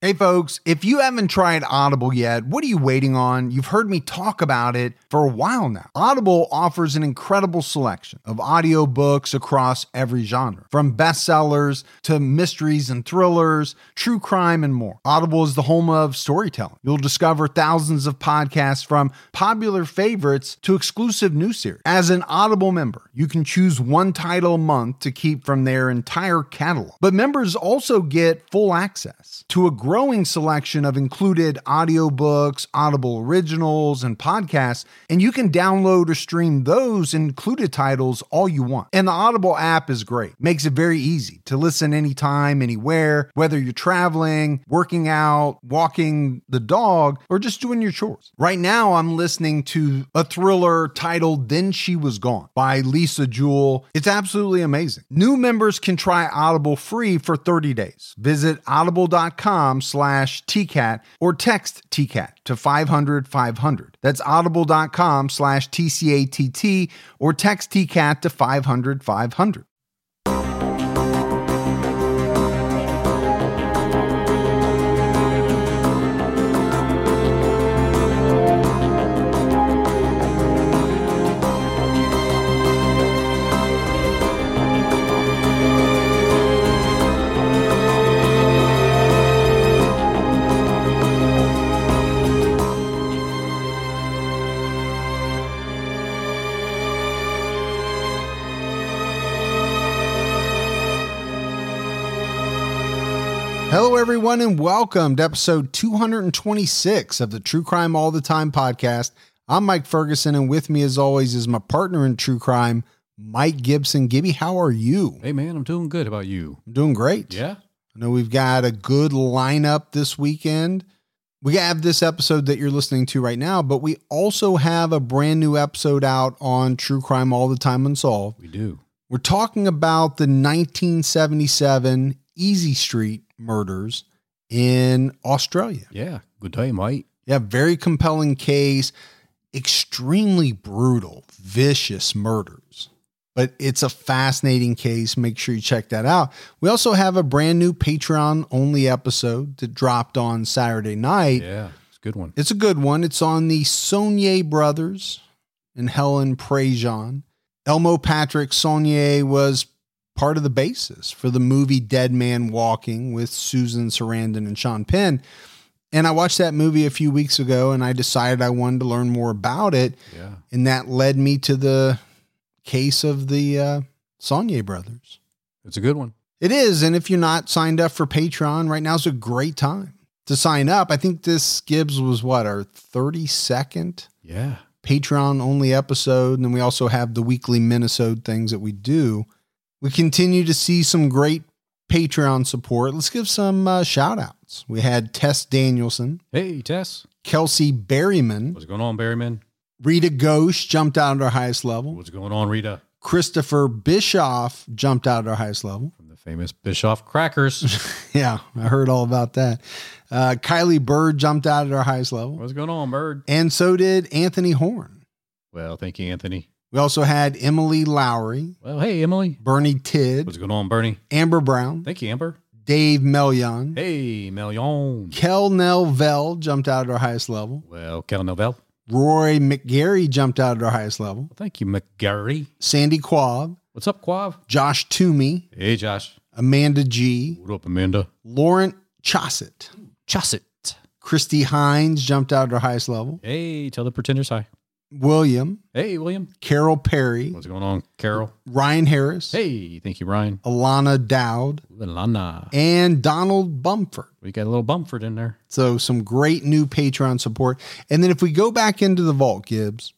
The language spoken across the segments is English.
Hey folks, if you haven't tried Audible yet, what are you waiting on? You've heard me talk about it for a while now. Audible offers an incredible selection of audiobooks across every genre, from bestsellers to mysteries and thrillers, true crime, and more. Audible is the home of storytelling. You'll discover thousands of podcasts from popular favorites to exclusive new series. As an Audible member, you can choose one title a month to keep from their entire catalog. But members also get full access to a growing selection of included audiobooks, Audible originals, and podcasts, and you can download or stream those included titles all you want. And the Audible app is great. Makes it very easy to listen anytime, anywhere, whether you're traveling, working out, walking the dog, or just doing your chores. Right now, I'm listening to a thriller titled Then She Was Gone by Lisa Jewell. It's absolutely amazing. New members can try Audible free for 30 days. Visit audible.com/TCAT or text TCAT to 500-500. That's audible.com/TCATT or text TCAT to 500-500. Hello, everyone, and welcome to episode 226 of the True Crime All the Time podcast. I'm Mike Ferguson, and with me, as always, is my partner in true crime, Mike Gibson. Gibby, how are you? Hey, man, I'm doing good. How about you? I'm doing great. Yeah? I know we've got a good lineup this weekend. We have this episode that you're listening to right now, but we also have a brand new episode out on True Crime All the Time Unsolved. We do. We're talking about the 1977 Easy Street murders in Australia. Yeah. Good day, mate. Yeah. Very compelling case, extremely brutal, vicious murders, but it's a fascinating case. Make sure you check that out. We also have a brand new Patreon only episode that dropped on Saturday night. Yeah. It's a good one. It's a good one. It's on the Saulnier brothers and Helen Prejean. Elmo Patrick Saulnier was part of the basis for the movie Dead Man Walking with Susan Sarandon and Sean Penn. And I watched that movie a few weeks ago and I decided I wanted to learn more about it. Yeah. And that led me to the case of the Saulnier brothers. It's a good one. It is. And if you're not signed up for Patreon, right now is a great time to sign up. I think this Gibbs was our 32nd Yeah. Patreon only episode. And then we also have the weekly Minnesota things that we do. We continue to see some great Patreon support. Let's give some shout outs. We had Tess Danielson. Hey, Tess. Kelsey Berryman. What's going on, Berryman? Rita Ghosh jumped out at our highest level. What's going on, Rita? Christopher Bischoff jumped out at our highest level. From the famous Bischoff Crackers. Yeah, I heard all about that. Kylie Bird jumped out at our highest level. What's going on, Bird? And so did Anthony Horn. Well, thank you, Anthony. We also had Emily Lowry. Well, hey, Emily. Bernie Tidd. What's going on, Bernie? Amber Brown. Thank you, Amber. Dave Melion. Hey, Melion. Kel Nelvell jumped out at our highest level. Well, Kel Novell. Roy McGarry jumped out at our highest level. Well, thank you, McGarry. Sandy Quab. What's up, Quav? Josh Toomey. Hey, Josh. Amanda G. What up, Amanda? Laurent Chossett. Chossett. Christy Hines jumped out at our highest level. Hey, tell the pretenders hi. William. Hey, William. Carol Perry. What's going on, Carol? Ryan Harris. Hey, thank you, Ryan. Alana Dowd. Lana. And Donald Bumford. We got a little Bumford in there. So some great new Patreon support. And then if we go back into the vault, Gibbs,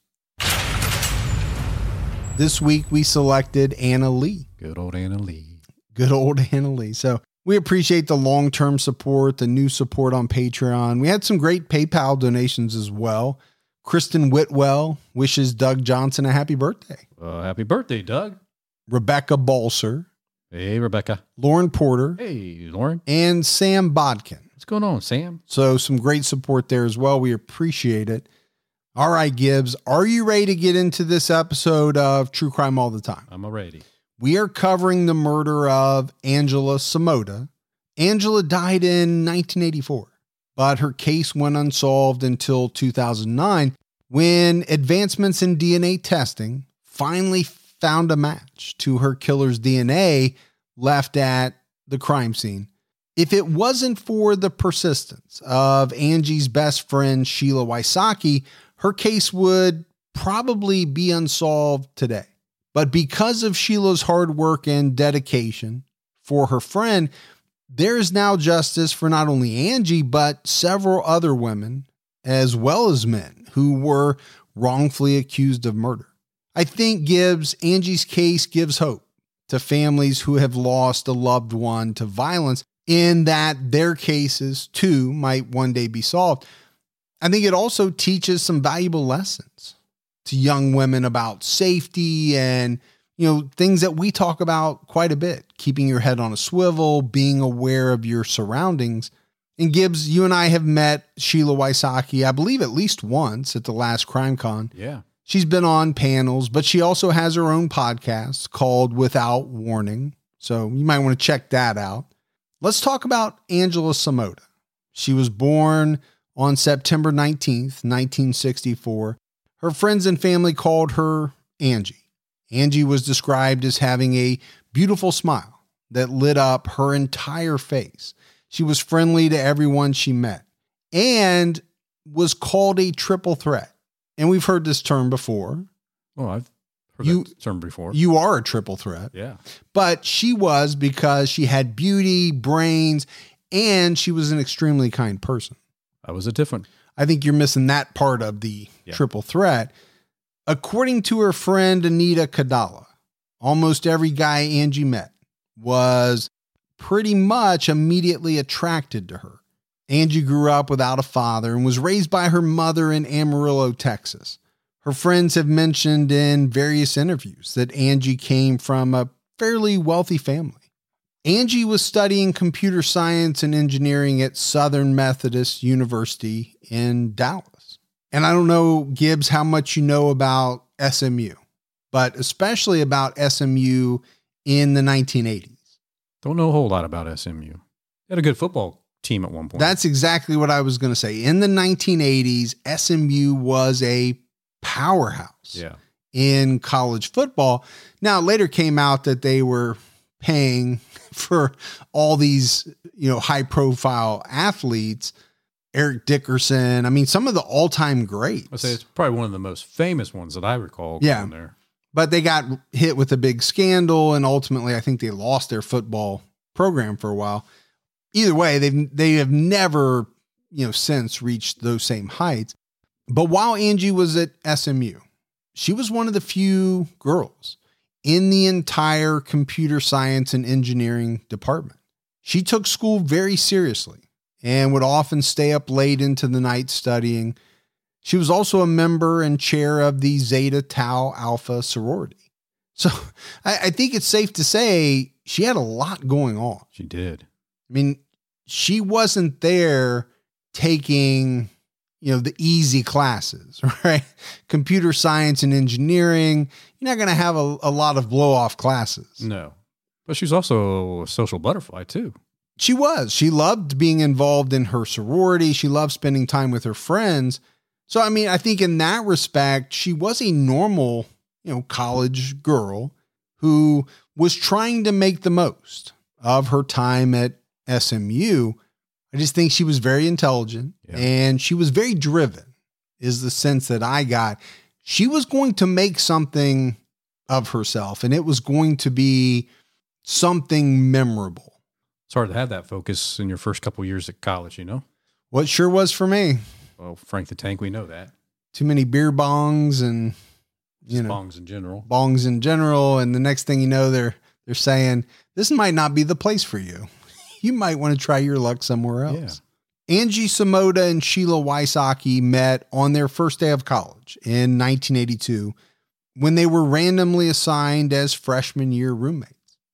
this week we selected Anna Lee. Good old Anna Lee. Good old Anna Lee. So we appreciate the long-term support, the new support on Patreon. We had some great PayPal donations as well. Kristen Whitwell wishes Doug Johnson a happy birthday. Happy birthday, Doug. Rebecca Balser. Hey, Rebecca. Lauren Porter. Hey, Lauren. And Sam Bodkin. What's going on, Sam? So some great support there as well. We appreciate it. All right, Gibbs, are you ready to get into this episode of True Crime All the Time? I'm ready. We are covering the murder of Angela Samota, Angela died in 1984, but her case went unsolved until 2009 when advancements in DNA testing finally found a match to her killer's DNA left at the crime scene. If it wasn't for the persistence of Angie's best friend, Sheila Wysocki, her case would probably be unsolved today. But because of Sheila's hard work and dedication for her friend, there is now justice for not only Angie, but several other women, as well as men, who were wrongfully accused of murder. I think Angie's case gives hope to families who have lost a loved one to violence, in that their cases too might one day be solved. I think it also teaches some valuable lessons to young women about safety and, things that we talk about quite a bit, keeping your head on a swivel, being aware of your surroundings. And Gibbs, you and I have met Sheila Wysocki, I believe at least once at the last CrimeCon. Yeah. She's been on panels, but she also has her own podcast called Without Warning. So you might want to check that out. Let's talk about Angela Somota. She was born on September 19th, 1964. Her friends and family called her Angie. Angie was described as having a beautiful smile that lit up her entire face. She was friendly to everyone she met and was called a triple threat. And we've heard this term before. Well, I've heard that term before. You are a triple threat. Yeah. But she was, because she had beauty, brains, and she was an extremely kind person. I was a different. I think you're missing that part of the triple threat. According to her friend Anita Kadala, almost every guy Angie met was pretty much immediately attracted to her. Angie grew up without a father and was raised by her mother in Amarillo, Texas. Her friends have mentioned in various interviews that Angie came from a fairly wealthy family. Angie was studying computer science and engineering at Southern Methodist University in Dallas. And I don't know, Gibbs, how much you know about SMU, but especially about SMU in the 1980s. Don't know a whole lot about SMU. They had a good football team at one point. That's exactly what I was going to say. In the 1980s, SMU was a powerhouse in college football. Now, it later came out that they were paying for all these, high profile athletes. Eric Dickerson. I mean, some of the all-time greats. I'd say it's probably one of the most famous ones that I recall. Yeah. There. But they got hit with a big scandal, and ultimately I think they lost their football program for a while. Either way, they have never, since reached those same heights. But while Angie was at SMU, she was one of the few girls in the entire computer science and engineering department. She took school very seriously and would often stay up late into the night studying. She was also a member and chair of the Zeta Tau Alpha sorority. So I think it's safe to say she had a lot going on. She did. I mean, she wasn't there taking, the easy classes, right? Computer science and engineering. You're not going to have a lot of blow-off classes. No. But she's also a social butterfly, too. She was. She loved being involved in her sorority. She loved spending time with her friends. So, I mean, I think in that respect, she was a normal, college girl who was trying to make the most of her time at SMU. I just think she was very intelligent and she was very driven, is the sense that I got. She was going to make something of herself, and it was going to be something memorable. It's hard to have that focus in your first couple of years at college, Well, it sure was for me. Well, Frank the Tank, we know that. Too many beer bongs and, bongs in general. Bongs in general. And the next thing you know, they're saying, this might not be the place for you. You might want to try your luck somewhere else. Yeah. Angie Somota and Sheila Wysocki met on their first day of college in 1982 when they were randomly assigned as freshman year roommates.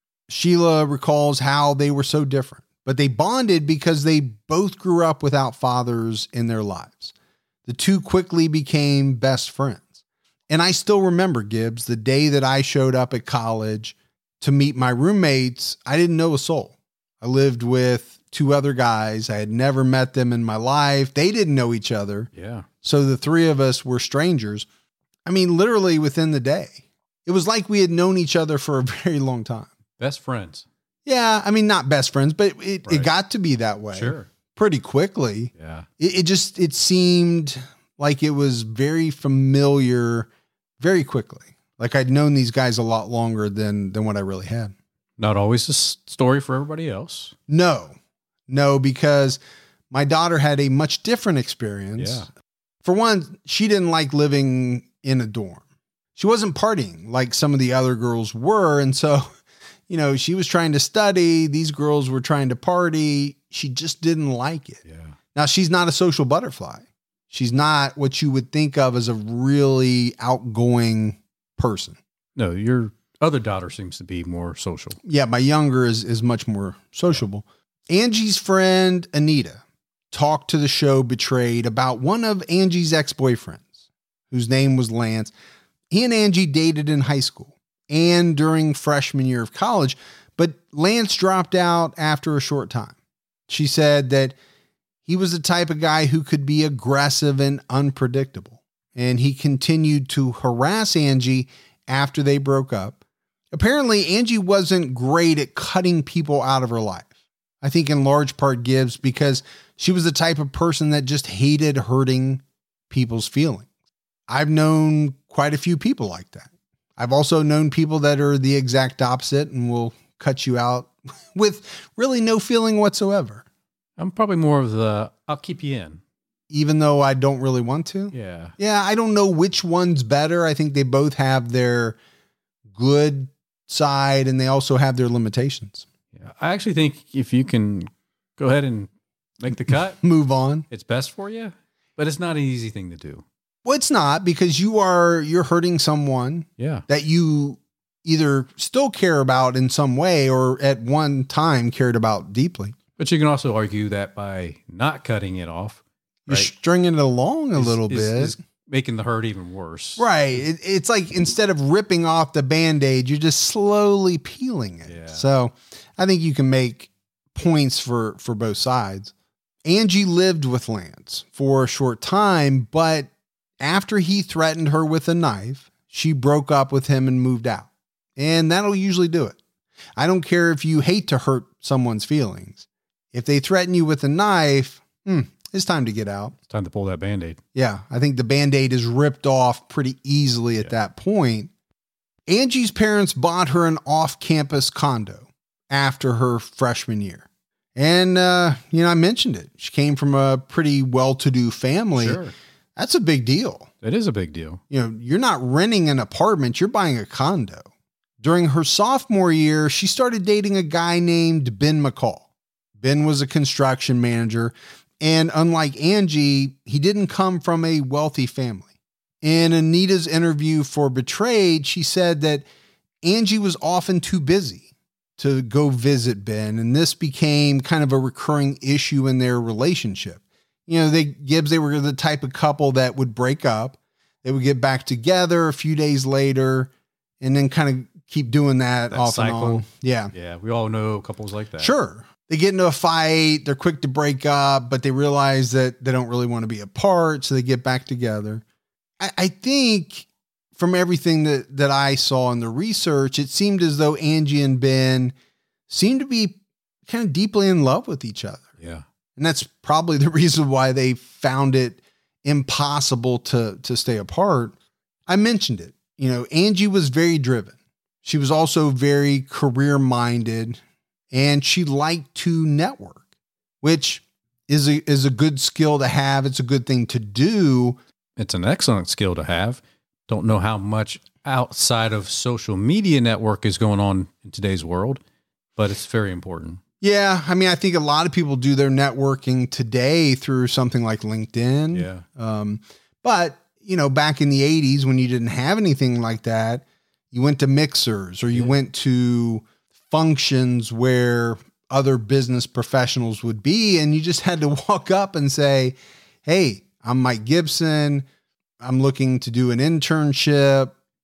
Sheila recalls how they were so different, but they bonded because they both grew up without fathers in their lives. The two quickly became best friends. And I still remember, Gibbs, the day that I showed up at college to meet my roommates, I didn't know a soul. I lived with two other guys. I had never met them in my life. They didn't know each other. Yeah. So the three of us were strangers. I mean, literally within the day. It was like we had known each other for a very long time. Best friends. Yeah. I mean, not best friends, but it Right. got to be that way. Sure. Pretty quickly. Yeah. It seemed like it was very familiar very quickly. Like I'd known these guys a lot longer than what I really had. Not always a story for everybody else. No, because my daughter had a much different experience. Yeah. For one, she didn't like living in a dorm. She wasn't partying like some of the other girls were. And so, she was trying to study. These girls were trying to party. She just didn't like it. Yeah. Now, she's not a social butterfly. She's not what you would think of as a really outgoing person. No, your other daughter seems to be more social. Yeah, my younger is much more sociable. Angie's friend, Anita, talked to the show Betrayed about one of Angie's ex-boyfriends, whose name was Lance. He and Angie dated in high school and during freshman year of college, but Lance dropped out after a short time. She said that he was the type of guy who could be aggressive and unpredictable, and he continued to harass Angie after they broke up. Apparently, Angie wasn't great at cutting people out of her life. I think in large part Gibbs because she was the type of person that just hated hurting people's feelings. I've known quite a few people like that. I've also known people that are the exact opposite and will cut you out with really no feeling whatsoever. I'm probably more of the, I'll keep you in. Even though I don't really want to. Yeah. Yeah, I don't know which one's better. I think they both have their good side and they also have their limitations. Yeah. I actually think if you can go ahead and make the cut, Move on. it's best for you, but it's not an easy thing to do. Well, it's not because you're hurting someone Yeah. that you either still care about in some way or at one time cared about deeply. But you can also argue that by not cutting it off, You're right, stringing it along a little bit. is making the hurt even worse. Right. It's like instead of ripping off the Band-Aid, you're just slowly peeling it. Yeah. So I think you can make points for both sides. Angie lived with Lance for a short time, but after he threatened her with a knife, she broke up with him and moved out. And that'll usually do it. I don't care if you hate to hurt someone's feelings. If they threaten you with a knife, it's time to get out. It's time to pull that Band-Aid. Yeah, I think the Band-Aid is ripped off pretty easily at that point. Angie's parents bought her an off-campus condo after her freshman year. And, I mentioned it. She came from a pretty well-to-do family. Sure. That's a big deal. It is a big deal. You're not renting an apartment, you're buying a condo. During her sophomore year, she started dating a guy named Ben McCall. Ben was a construction manager, and unlike Angie, he didn't come from a wealthy family. In Anita's interview for Betrayed, she said that Angie was often too busy to go visit Ben, and this became kind of a recurring issue in their relationship. They were the type of couple that would break up. They would get back together a few days later and then kind of keep doing that off cycle. and on. Yeah. Yeah. We all know couples like that. Sure. They get into a fight. They're quick to break up, but they realize that they don't really want to be apart. So they get back together. I think from everything that I saw in the research, it seemed as though Angie and Ben seemed to be kind of deeply in love with each other. Yeah. And that's probably the reason why they found it impossible to stay apart. I mentioned it. Angie was very driven. She was also very career-minded, and she liked to network, which is a good skill to have. It's a good thing to do. It's an excellent skill to have. Don't know how much outside of social media network is going on in today's world, but it's very important. Yeah. I mean, I think a lot of people do their networking today through something like LinkedIn. Yeah. But, back in the 80s when you didn't have anything like that, you went to mixers or you went to functions where other business professionals would be, and you just had to walk up and say, "Hey, I'm Mike Gibson. I'm looking to do an internship.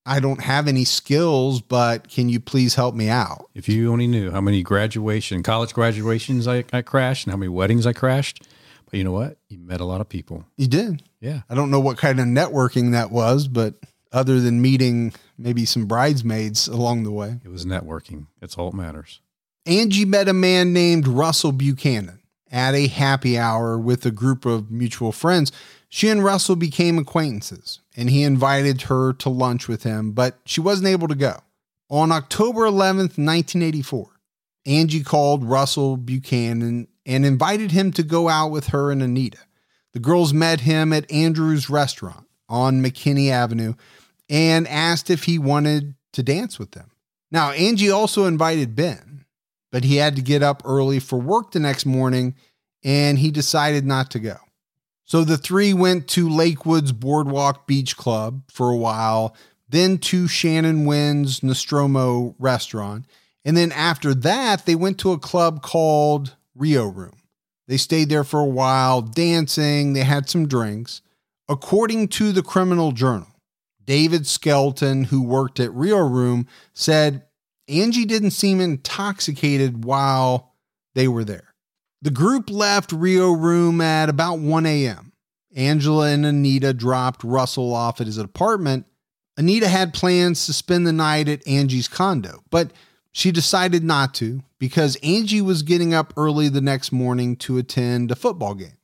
I don't have any skills, but can you please help me out? If you only knew how many college graduations I crashed and how many weddings I crashed. But you know what? You met a lot of people. You did. Yeah. I don't know what kind of networking that was, but other than meeting maybe some bridesmaids along the way. It was networking. That's all that matters. Angie met a man named Russell Buchanan at a happy hour with a group of mutual friends. She and Russell became acquaintances, and he invited her to lunch with him, but she wasn't able to go. On October 11th, 1984, Angie called Russell Buchanan and invited him to go out with her and Anita. The girls met him at Andrew's Restaurant on McKinney Avenue and asked if he wanted to dance with them. Now, Angie also invited Ben, but he had to get up early for work the next morning, and he decided not to go. So the three went to Lakewood's Boardwalk Beach Club for a while, then to Shannon Wynn's Nostromo restaurant. And then after that, they went to a club called Rio Room. They stayed there for a while, dancing. They had some drinks. According to the Criminal Journal, David Skelton, who worked at Rio Room, said Angie didn't seem intoxicated while they were there. The group left Rio Room at about 1 a.m. Angela and Anita dropped Russell off at his apartment. Anita had plans to spend the night at Angie's condo, but she decided not to because Angie was getting up early the next morning to attend a football game.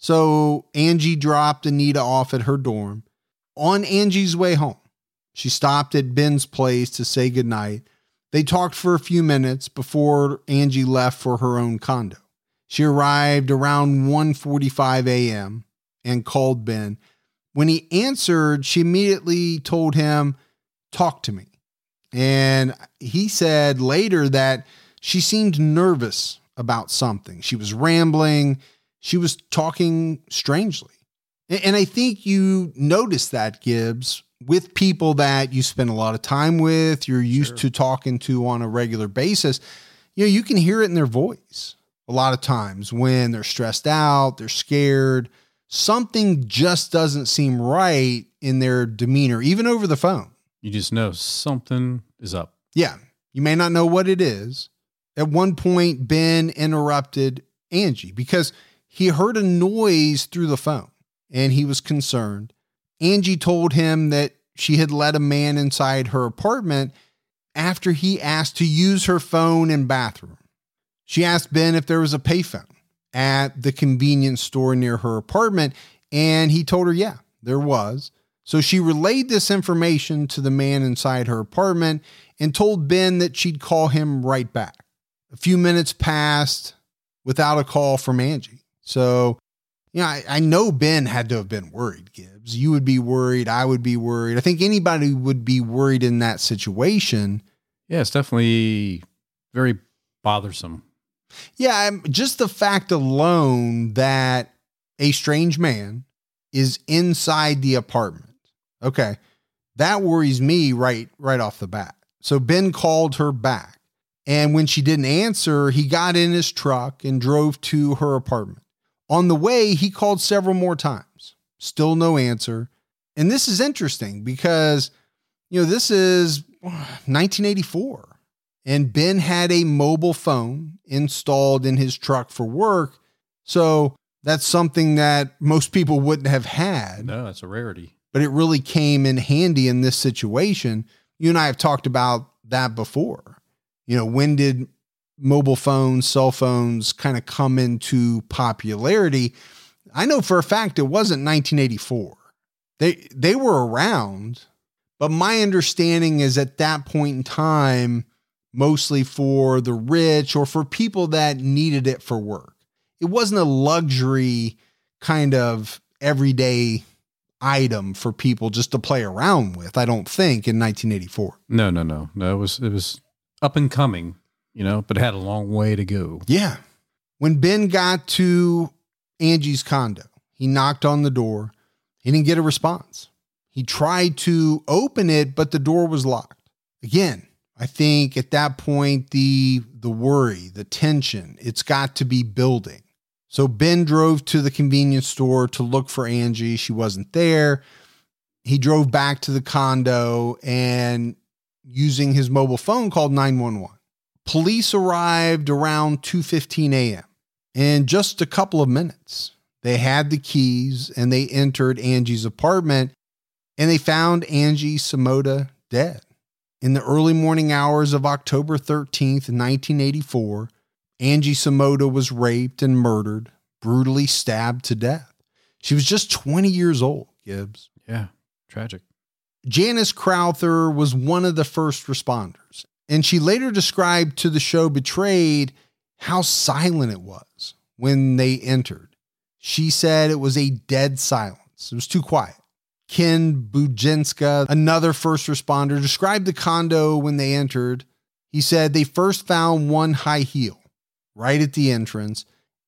So Angie dropped Anita off at her dorm. On Angie's way home, she stopped at Ben's place to say goodnight. They talked for a few minutes before Angie left for her own condo. She arrived around 1:45 a.m. and called Ben. When he answered, she immediately told him, "Talk to me." And he said later that she seemed nervous about something. She was rambling. She was talking strangely. And I think you notice that, Gibbs, with people that you spend a lot of time with, you're used to talking to on a regular basis. You know, you can hear it in their voice a lot of times when they're stressed out, they're scared. Something just doesn't seem right in their demeanor, even over the phone. You just know something is up. Yeah. You may not know what it is. At one point, Ben interrupted Angie because he heard a noise through the phone and he was concerned. Angie told him that she had let a man inside her apartment after he asked to use her phone and bathroom. She asked Ben if there was a payphone at the convenience store near her apartment, and he told her, yeah, there was. So she relayed this information to the man inside her apartment and told Ben that she'd call him right back. A few minutes passed without a call from Angie. So, you know, I know Ben had to have been worried, Gibbs. You would be worried. I would be worried. I think anybody would be worried in that situation. Yeah, it's definitely very bothersome. Yeah, just the fact alone that a strange man is inside the apartment. Okay, that worries me right off the bat. So Ben called her back, and when she didn't answer, he got in his truck and drove to her apartment. On the way, he called several more times. Still no answer. And this is interesting because, you know, this is 1984. And Ben had a mobile phone installed in his truck for work. So that's something that most people wouldn't have had. No, that's a rarity. But it really came in handy in this situation. You and I have talked about that before. You know, when did mobile phones, cell phones kind of come into popularity? I know for a fact it wasn't 1984. They were around, but my understanding is at that point in time, mostly for the rich or for people that needed it for work. It wasn't a luxury kind of everyday item for people just to play around with, I don't think, in 1984. No. It was up and coming, you know, but it had a long way to go. Yeah. When Ben got to Angie's condo, he knocked on the door. He didn't get a response. He tried to open it, but the door was locked. Again, I think at that point, the worry, the tension, it's got to be building. So Ben drove to the convenience store to look for Angie. She wasn't there. he drove back to the condo and using his mobile phone called 911. Police arrived around 2:15 a.m. In just a couple of minutes, they had the keys and they entered Angie's apartment and they found Angie Samoda dead. In the early morning hours of October 13th, 1984, Angie Samoda was raped and murdered, brutally stabbed to death. She was just 20 years old, Gibbs. Yeah, tragic. Janice Crowther was one of the first responders, and she later described to the show Betrayed how silent it was when they entered. She said it was a dead silence. It was too quiet. Ken Bujenska, another first responder, described the condo when they entered. He said they first found one high heel right at the entrance.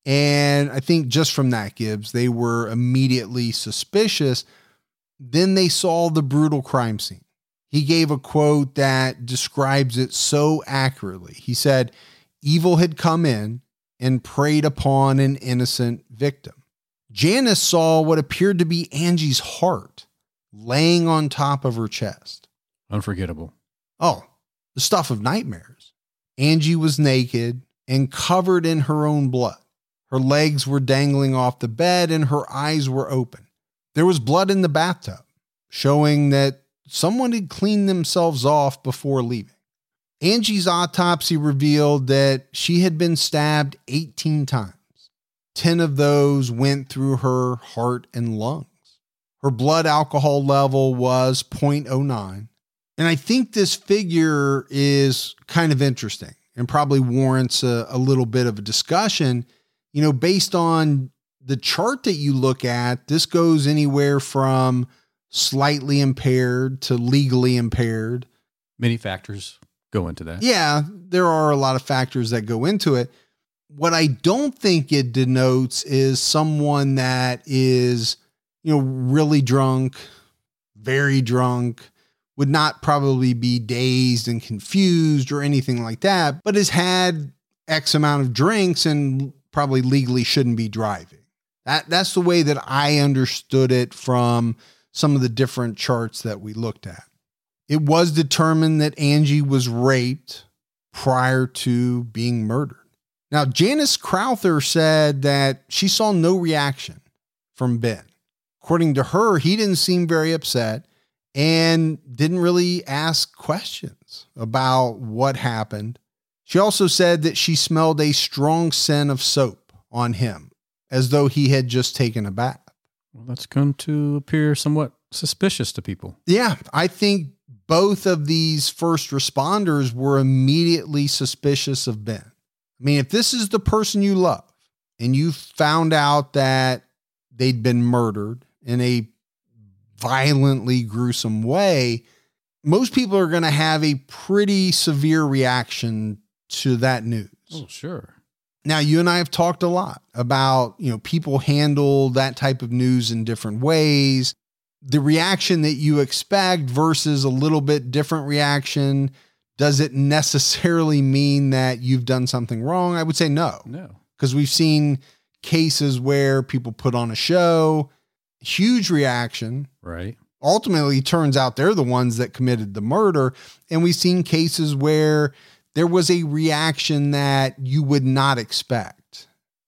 And I think just from that, Gibbs, they were immediately suspicious. Then they saw the brutal crime scene. He gave a quote that describes it so accurately. He said, "Evil had come in and preyed upon an innocent victim." Janice saw what appeared to be Angie's heart laying on top of her chest. Unforgettable. Oh, the stuff of nightmares. Angie was naked and covered in her own blood. Her legs were dangling off the bed and her eyes were open. There was blood in the bathtub, showing that someone had cleaned themselves off before leaving. Angie's autopsy revealed that she had been stabbed 18 times. 10 of those went through her heart and lungs. Her blood alcohol level was 0.09. And I think this figure is kind of interesting and probably warrants a little bit of a discussion. You know, based on the chart that you look at, this goes anywhere from slightly impaired to legally impaired. Many factors go into that. Yeah, there are a lot of factors that go into it. What I don't think it denotes is someone that is, really drunk, very drunk, would not probably be dazed and confused or anything like that, but has had X amount of drinks and probably legally shouldn't be driving. That's the way that I understood it from some of the different charts that we looked at. It was determined that Angie was raped prior to being murdered. Now, Janice Crowther said that she saw no reaction from Ben. According to her, he didn't seem very upset and didn't really ask questions about what happened. She also said that she smelled a strong scent of soap on him, as though he had just taken a bath. Well, that's going to appear somewhat suspicious to people. Yeah, I think both of these first responders were immediately suspicious of Ben. I mean, if this is the person you love and you found out that they'd been murdered in a violently gruesome way, most people are going to have a pretty severe reaction to that news. Oh, sure. Now, you and I have talked a lot about, people handle that type of news in different ways. The reaction that you expect versus a little bit different reaction, does it necessarily mean that you've done something wrong? I would say no. No. Because we've seen cases where people put on a show, huge reaction. Right. Ultimately, turns out they're the ones that committed the murder. And we've seen cases where there was a reaction that you would not expect.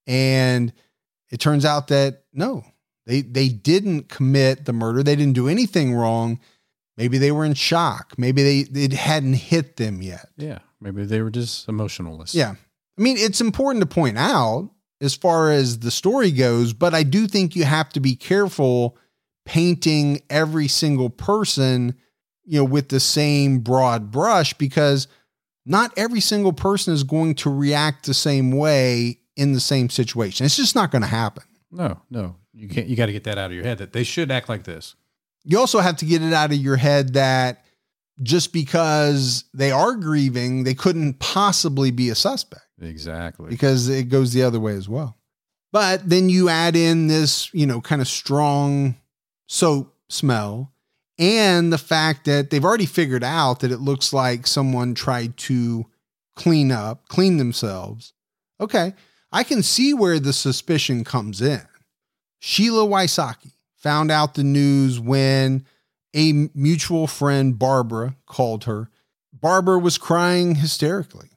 And it turns out that no, they didn't commit the murder. They didn't do anything wrong. Maybe they were in shock. Maybe it hadn't hit them yet. Yeah. Maybe they were just emotionless. Yeah. I mean, it's important to point out as far as the story goes, but I do think you have to be careful painting every single person, with the same broad brush, because not every single person is going to react the same way in the same situation. It's just not going to happen. No. You can't. You got to get that out of your head that they should act like this. You also have to get it out of your head that just because they are grieving, they couldn't possibly be a suspect. Exactly. Because it goes the other way as well. But then you add in this, kind of strong soap smell and the fact that they've already figured out that it looks like someone tried to clean themselves. Okay. I can see where the suspicion comes in. Sheila Wysocki found out the news when A mutual friend, Barbara, called her. Barbara was crying hysterically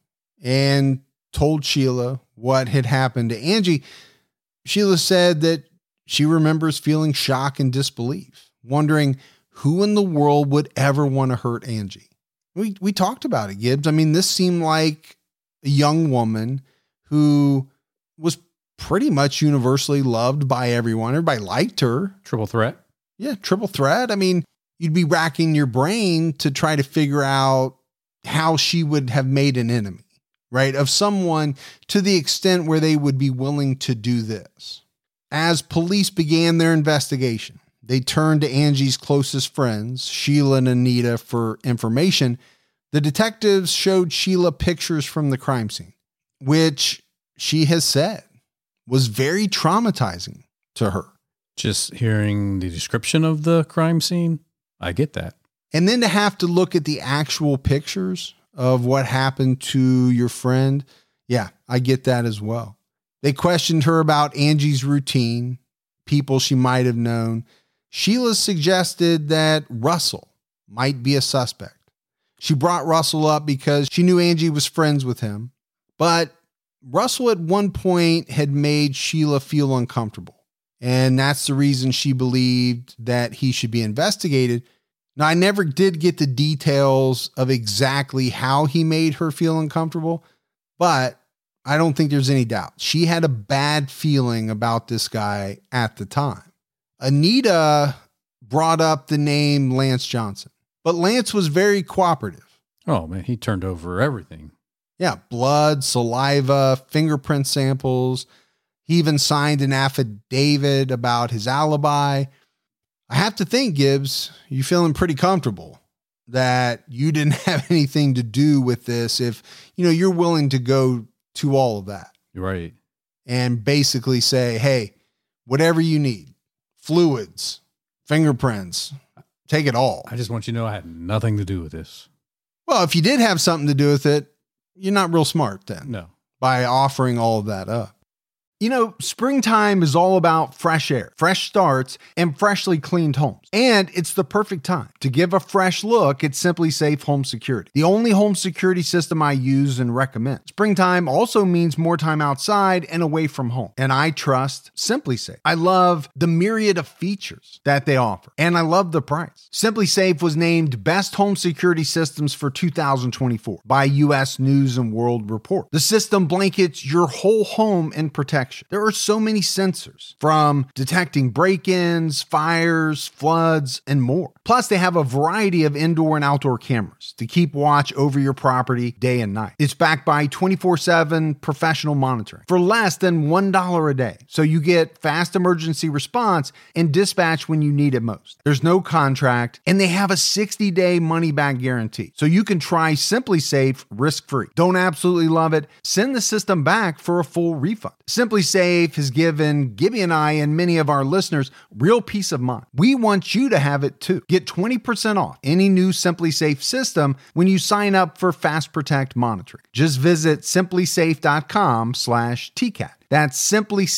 and told Sheila what had happened to Angie. Sheila said that she remembers feeling shock and disbelief, wondering who in the world would ever want to hurt Angie. We talked about it, Gibbs. I mean, this seemed like a young woman who was pretty much universally loved by everyone. Everybody liked her. Triple threat. Yeah, triple threat. I mean, you'd be racking your brain to try to figure out how she would have made an enemy, right? Of someone to the extent where they would be willing to do this. As police began their investigation, they turned to Angie's closest friends, Sheila and Anita, for information. The detectives showed Sheila pictures from the crime scene, which she has said was very traumatizing to her. Just hearing the description of the crime scene, I get that. And then to have to look at the actual pictures of what happened to your friend, yeah, I get that as well. They questioned her about Angie's routine, people she might have known. Sheila suggested that Russell might be a suspect. She brought Russell up because she knew Angie was friends with him, but Russell at one point had made Sheila feel uncomfortable. And that's the reason she believed that he should be investigated. Now, I never did get the details of exactly how he made her feel uncomfortable, but I don't think there's any doubt. She had a bad feeling about this guy at the time. Anita brought up the name Lance Johnson, but Lance was very cooperative. Oh, man, he turned over everything. Yeah, blood, saliva, fingerprint samples. He even signed an affidavit about his alibi. I have to think, Gibbs, you feeling pretty comfortable that you didn't have anything to do with this if, you're willing to go to all of that. Right. And basically say, hey, whatever you need, fluids, fingerprints, take it all. I just want you to know I had nothing to do with this. Well, if you did have something to do with it, you're not real smart then. No. By offering all of that up. Springtime is all about fresh air, fresh starts, and freshly cleaned homes. And it's the perfect time to give a fresh look at SimpliSafe Home Security, the only home security system I use and recommend. Springtime also means more time outside and away from home. And I trust SimpliSafe. I love the myriad of features that they offer, and I love the price. SimpliSafe was named Best Home Security Systems for 2024 by U.S. News and World Report. The system blankets your whole home in protection. There are so many sensors, from detecting break-ins, fires, floods, and more. Plus, they have a variety of indoor and outdoor cameras to keep watch over your property day and night. It's backed by 24/7 professional monitoring for less than $1 a day. So you get fast emergency response and dispatch when you need it most. There's no contract, and they have a 60-day money-back guarantee. So you can try SimpliSafe risk-free. Don't absolutely love it? Send the system back for a full refund. SimpliSafe has given Gibby and I and many of our listeners real peace of mind. We want you to have it too. Get 20% off any new SimpliSafe system when you sign up for Fast Protect monitoring. Just visit simplisafe.com/TCAT. That's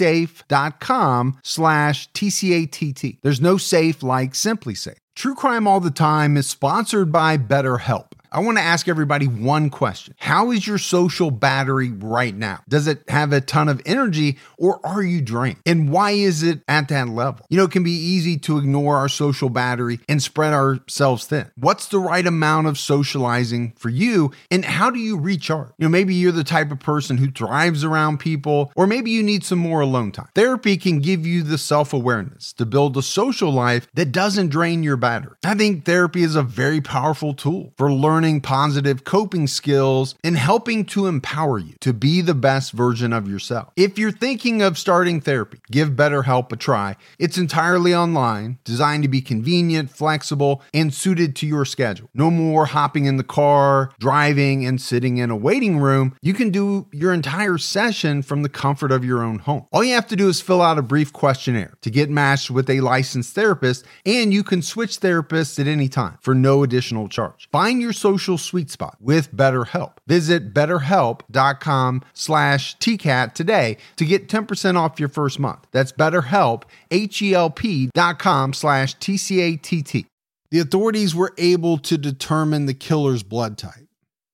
simplisafe.com/TCATT. There's no safe like SimpliSafe. True Crime All the Time is sponsored by BetterHelp. I want to ask everybody one question. How is your social battery right now? Does it have a ton of energy, or are you drained? And why is it at that level? It can be easy to ignore our social battery and spread ourselves thin. What's the right amount of socializing for you, and how do you recharge? Maybe you're the type of person who thrives around people, or maybe you need some more alone time. Therapy can give you the self-awareness to build a social life that doesn't drain your battery. I think therapy is a very powerful tool for learning positive coping skills and helping to empower you to be the best version of yourself. If you're thinking of starting therapy, give BetterHelp a try. It's entirely online, designed to be convenient, flexible, and suited to your schedule. No more hopping in the car, driving, and sitting in a waiting room. You can do your entire session from the comfort of your own home. All you have to do is fill out a brief questionnaire to get matched with a licensed therapist, and you can switch therapists at any time for no additional charge. Find your social sweet spot with BetterHelp. Visit betterhelp.com/TCAT today to get 10% off your first month. That's BetterHelp, HELP.com/TCATT. the authorities were able to determine the killer's blood type.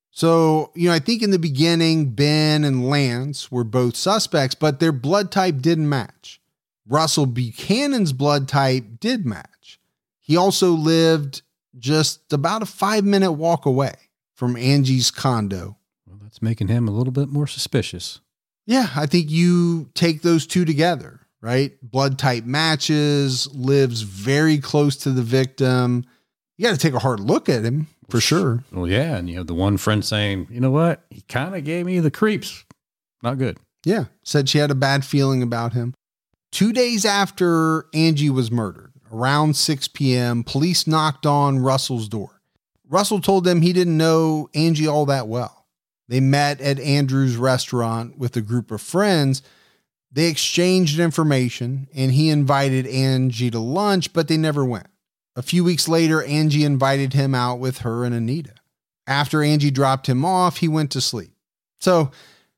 So, I think in the beginning, Ben and Lance were both suspects, but their blood type didn't match. Russell Buchanan's blood type did match. He also lived just about a 5-minute walk away from Angie's condo. Well, that's making him a little bit more suspicious. Yeah, I think you take those two together, right? Blood type matches, lives very close to the victim. You got to take a hard look at him for sure. Well, yeah. And you have the one friend saying, you know what? He kind of gave me the creeps. Not good. Yeah. Said she had a bad feeling about him. 2 days after Angie was murdered, around 6 p.m., police knocked on Russell's door. Russell told them he didn't know Angie all that well. They met at Andrew's restaurant with a group of friends. They exchanged information and he invited Angie to lunch, but they never went. A few weeks later, Angie invited him out with her and Anita. After Angie dropped him off, he went to sleep. So,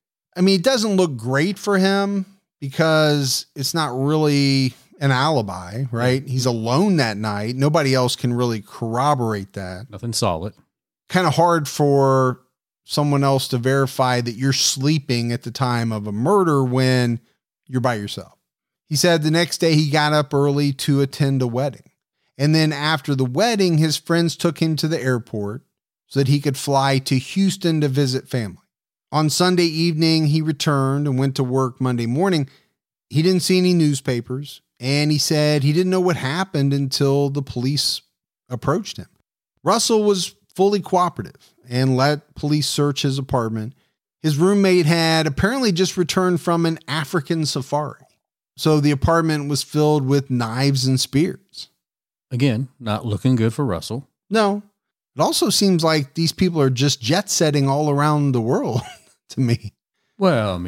it doesn't look great for him because it's not really an alibi, right? He's alone that night. Nobody else can really corroborate that. Nothing solid. Kind of hard for someone else to verify that you're sleeping at the time of a murder when you're by yourself. He said the next day he got up early to attend a wedding. And then after the wedding, his friends took him to the airport so that he could fly to Houston to visit family. On Sunday evening, he returned and went to work Monday morning. He didn't see any newspapers, and he said he didn't know what happened until the police approached him. Russell was fully cooperative and let police search his apartment. His roommate had apparently just returned from an African safari, so the apartment was filled with knives and spears. Again, not looking good for Russell. No, it also seems like these people are just jet setting all around the world to me. Well,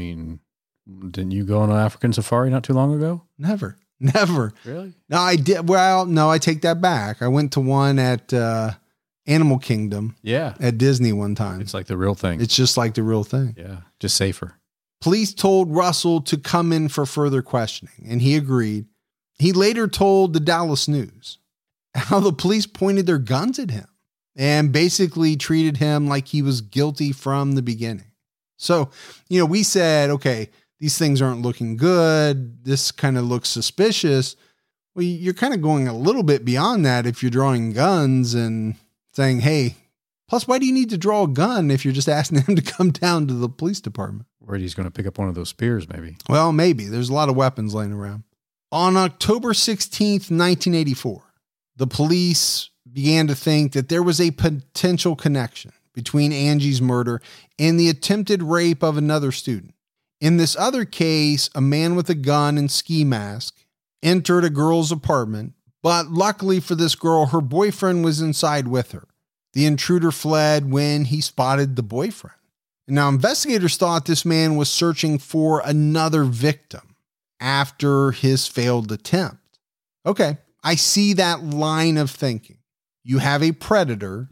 didn't you go on an African safari not too long ago? Never. Really? No, I did. Well, no, I take that back. I went to one at Animal Kingdom. Yeah. At Disney one time. It's like the real thing. It's just like the real thing. Yeah. Just safer. Police told Russell to come in for further questioning, and he agreed. He later told the Dallas News how the police pointed their guns at him and basically treated him like he was guilty from the beginning. So, we said, okay, these things aren't looking good. This kind of looks suspicious. Well, you're kind of going a little bit beyond that if you're drawing guns and saying, hey, plus, why do you need to draw a gun if you're just asking him to come down to the police department? Worried he's going to pick up one of those spears, maybe. Well, maybe. There's a lot of weapons laying around. On October 16th, 1984, the police began to think that there was a potential connection between Angie's murder and the attempted rape of another student. In this other case, a man with a gun and ski mask entered a girl's apartment, but luckily for this girl, her boyfriend was inside with her. The intruder fled when he spotted the boyfriend. Now, investigators thought this man was searching for another victim after his failed attempt. Okay, I see that line of thinking. You have a predator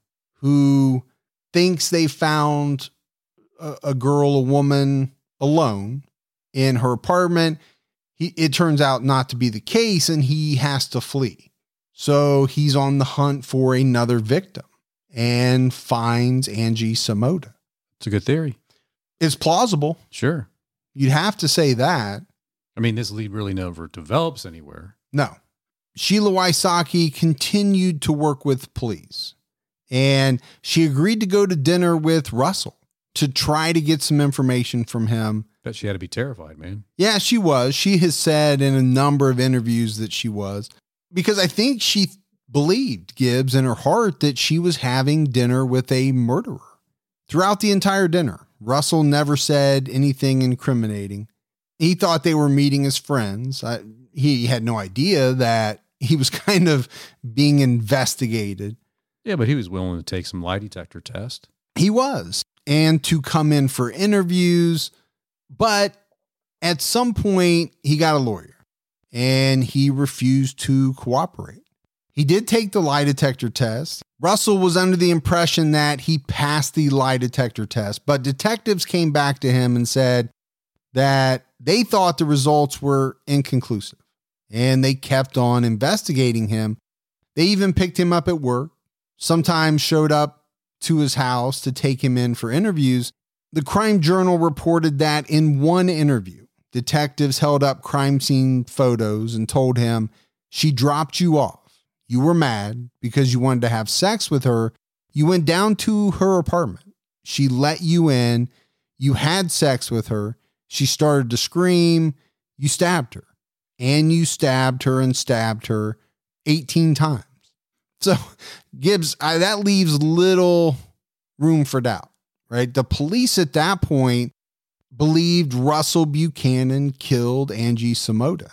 who thinks they found a girl, a woman alone in her apartment. It turns out not to be the case, and he has to flee. So he's on the hunt for another victim and finds Angie Samoda. It's a good theory. It's plausible. Sure. You'd have to say that. This lead really never develops anywhere. No. Sheila Wysocki continued to work with police, and she agreed to go to dinner with Russell to try to get some information from him. Bet she had to be terrified, man. Yeah, she was. She has said in a number of interviews that she was, because I think she believed, Gibbs, in her heart that she was having dinner with a murderer. Throughout the entire dinner, Russell never said anything incriminating. He thought they were meeting as friends. He had no idea that he was kind of being investigated. Yeah, but he was willing to take some lie detector test. He was. And to come in for interviews. But at some point, he got a lawyer and he refused to cooperate. He did take the lie detector test. Russell was under the impression that he passed the lie detector test, but detectives came back to him and said that they thought the results were inconclusive, and they kept on investigating him. They even picked him up at work, sometimes showed up to his house to take him in for interviews. The Crime Journal reported that in one interview, detectives held up crime scene photos and told him, "She dropped you off. You were mad because you wanted to have sex with her. You went down to her apartment. She let you in. You had sex with her. She started to scream. You stabbed her. And you stabbed her and stabbed her 18 times." So Gibbs, that leaves little room for doubt, right? The police at that point believed Russell Buchanan killed Angie Samoda.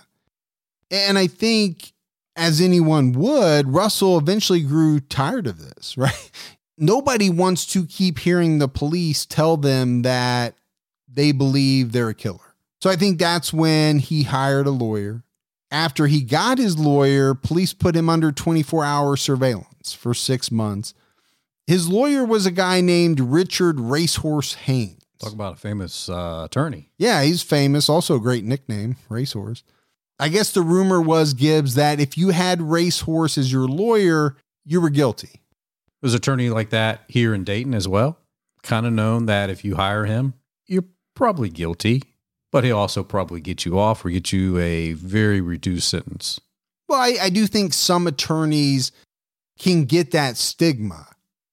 And I think, as anyone would, Russell eventually grew tired of this, right? Nobody wants to keep hearing the police tell them that they believe they're a killer. So I think that's when he hired a lawyer. After he got his lawyer, police put him under 24-hour surveillance for 6 months. His lawyer was a guy named Richard Racehorse Haynes. Talk about a famous attorney. Yeah, he's famous. Also a great nickname, Racehorse. I guess the rumor was, Gibbs, that if you had Racehorse as your lawyer, you were guilty. There's an attorney like that here in Dayton as well. Kind of known that if you hire him, you're probably guilty, but he'll also probably get you off or get you a very reduced sentence. Well, I do think some attorneys can get that stigma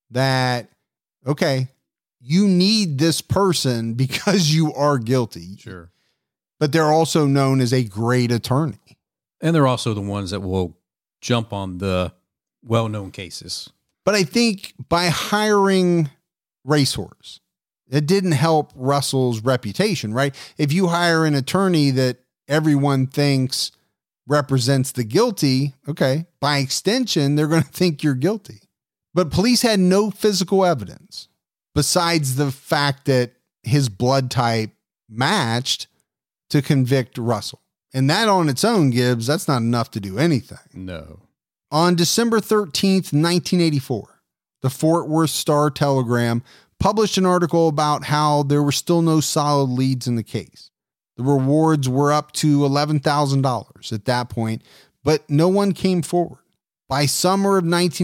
that, okay, you need this person because you are guilty. Sure. But they're also known as a great attorney. And they're also the ones that will jump on the well-known cases. But I think by hiring Racehorse, it didn't help Russell's reputation, right? If you hire an attorney that everyone thinks represents the guilty, okay, by extension, they're going to think you're guilty. But police had no physical evidence besides the fact that his blood type matched to convict Russell. And that on its own, Gibbs, that's not enough to do anything. No. On December 13th, 1984, the Fort Worth Star-Telegram published an article about how there were still no solid leads in the case. The rewards were up to $11,000 at that point, but no one came forward. By summer of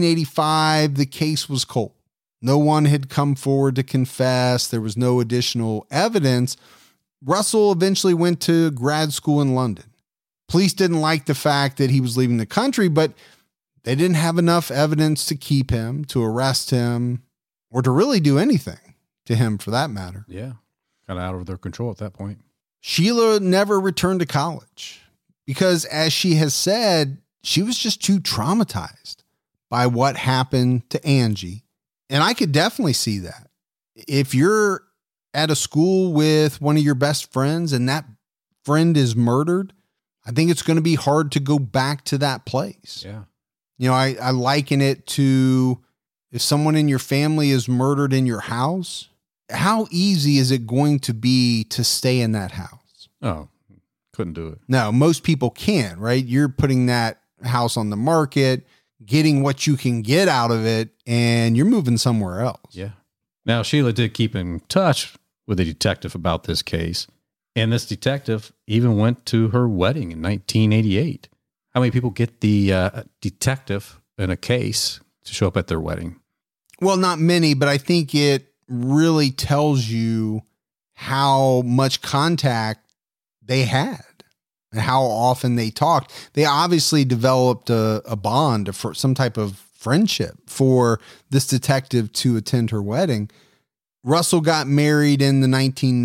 1985, the case was cold. No one had come forward to confess. There was no additional evidence. Russell eventually went to grad school in London. Police didn't like the fact that he was leaving the country, but they didn't have enough evidence to keep him, to arrest him, or to really do anything to him for that matter. Yeah. Kind of out of their control at that point. Sheila never returned to college because, as she has said, she was just too traumatized by what happened to Angie. And I could definitely see that. If you're at a school with one of your best friends and that friend is murdered, I think it's going to be hard to go back to that place. Yeah. You know, I liken it to if someone in your family is murdered in your house, how easy is it going to be to stay in that house? Oh, couldn't do it. No, most people can't, right? You're putting that house on the market, getting what you can get out of it, and you're moving somewhere else. Yeah. Now, Sheila did keep in touch with a detective about this case, and this detective even went to her wedding in 1988. How many people get the detective in a case to show up at their wedding? Well, not many, but I think it really tells you how much contact they had and how often they talked. They obviously developed a bond for some type of friendship for this detective to attend her wedding. Russell got married in the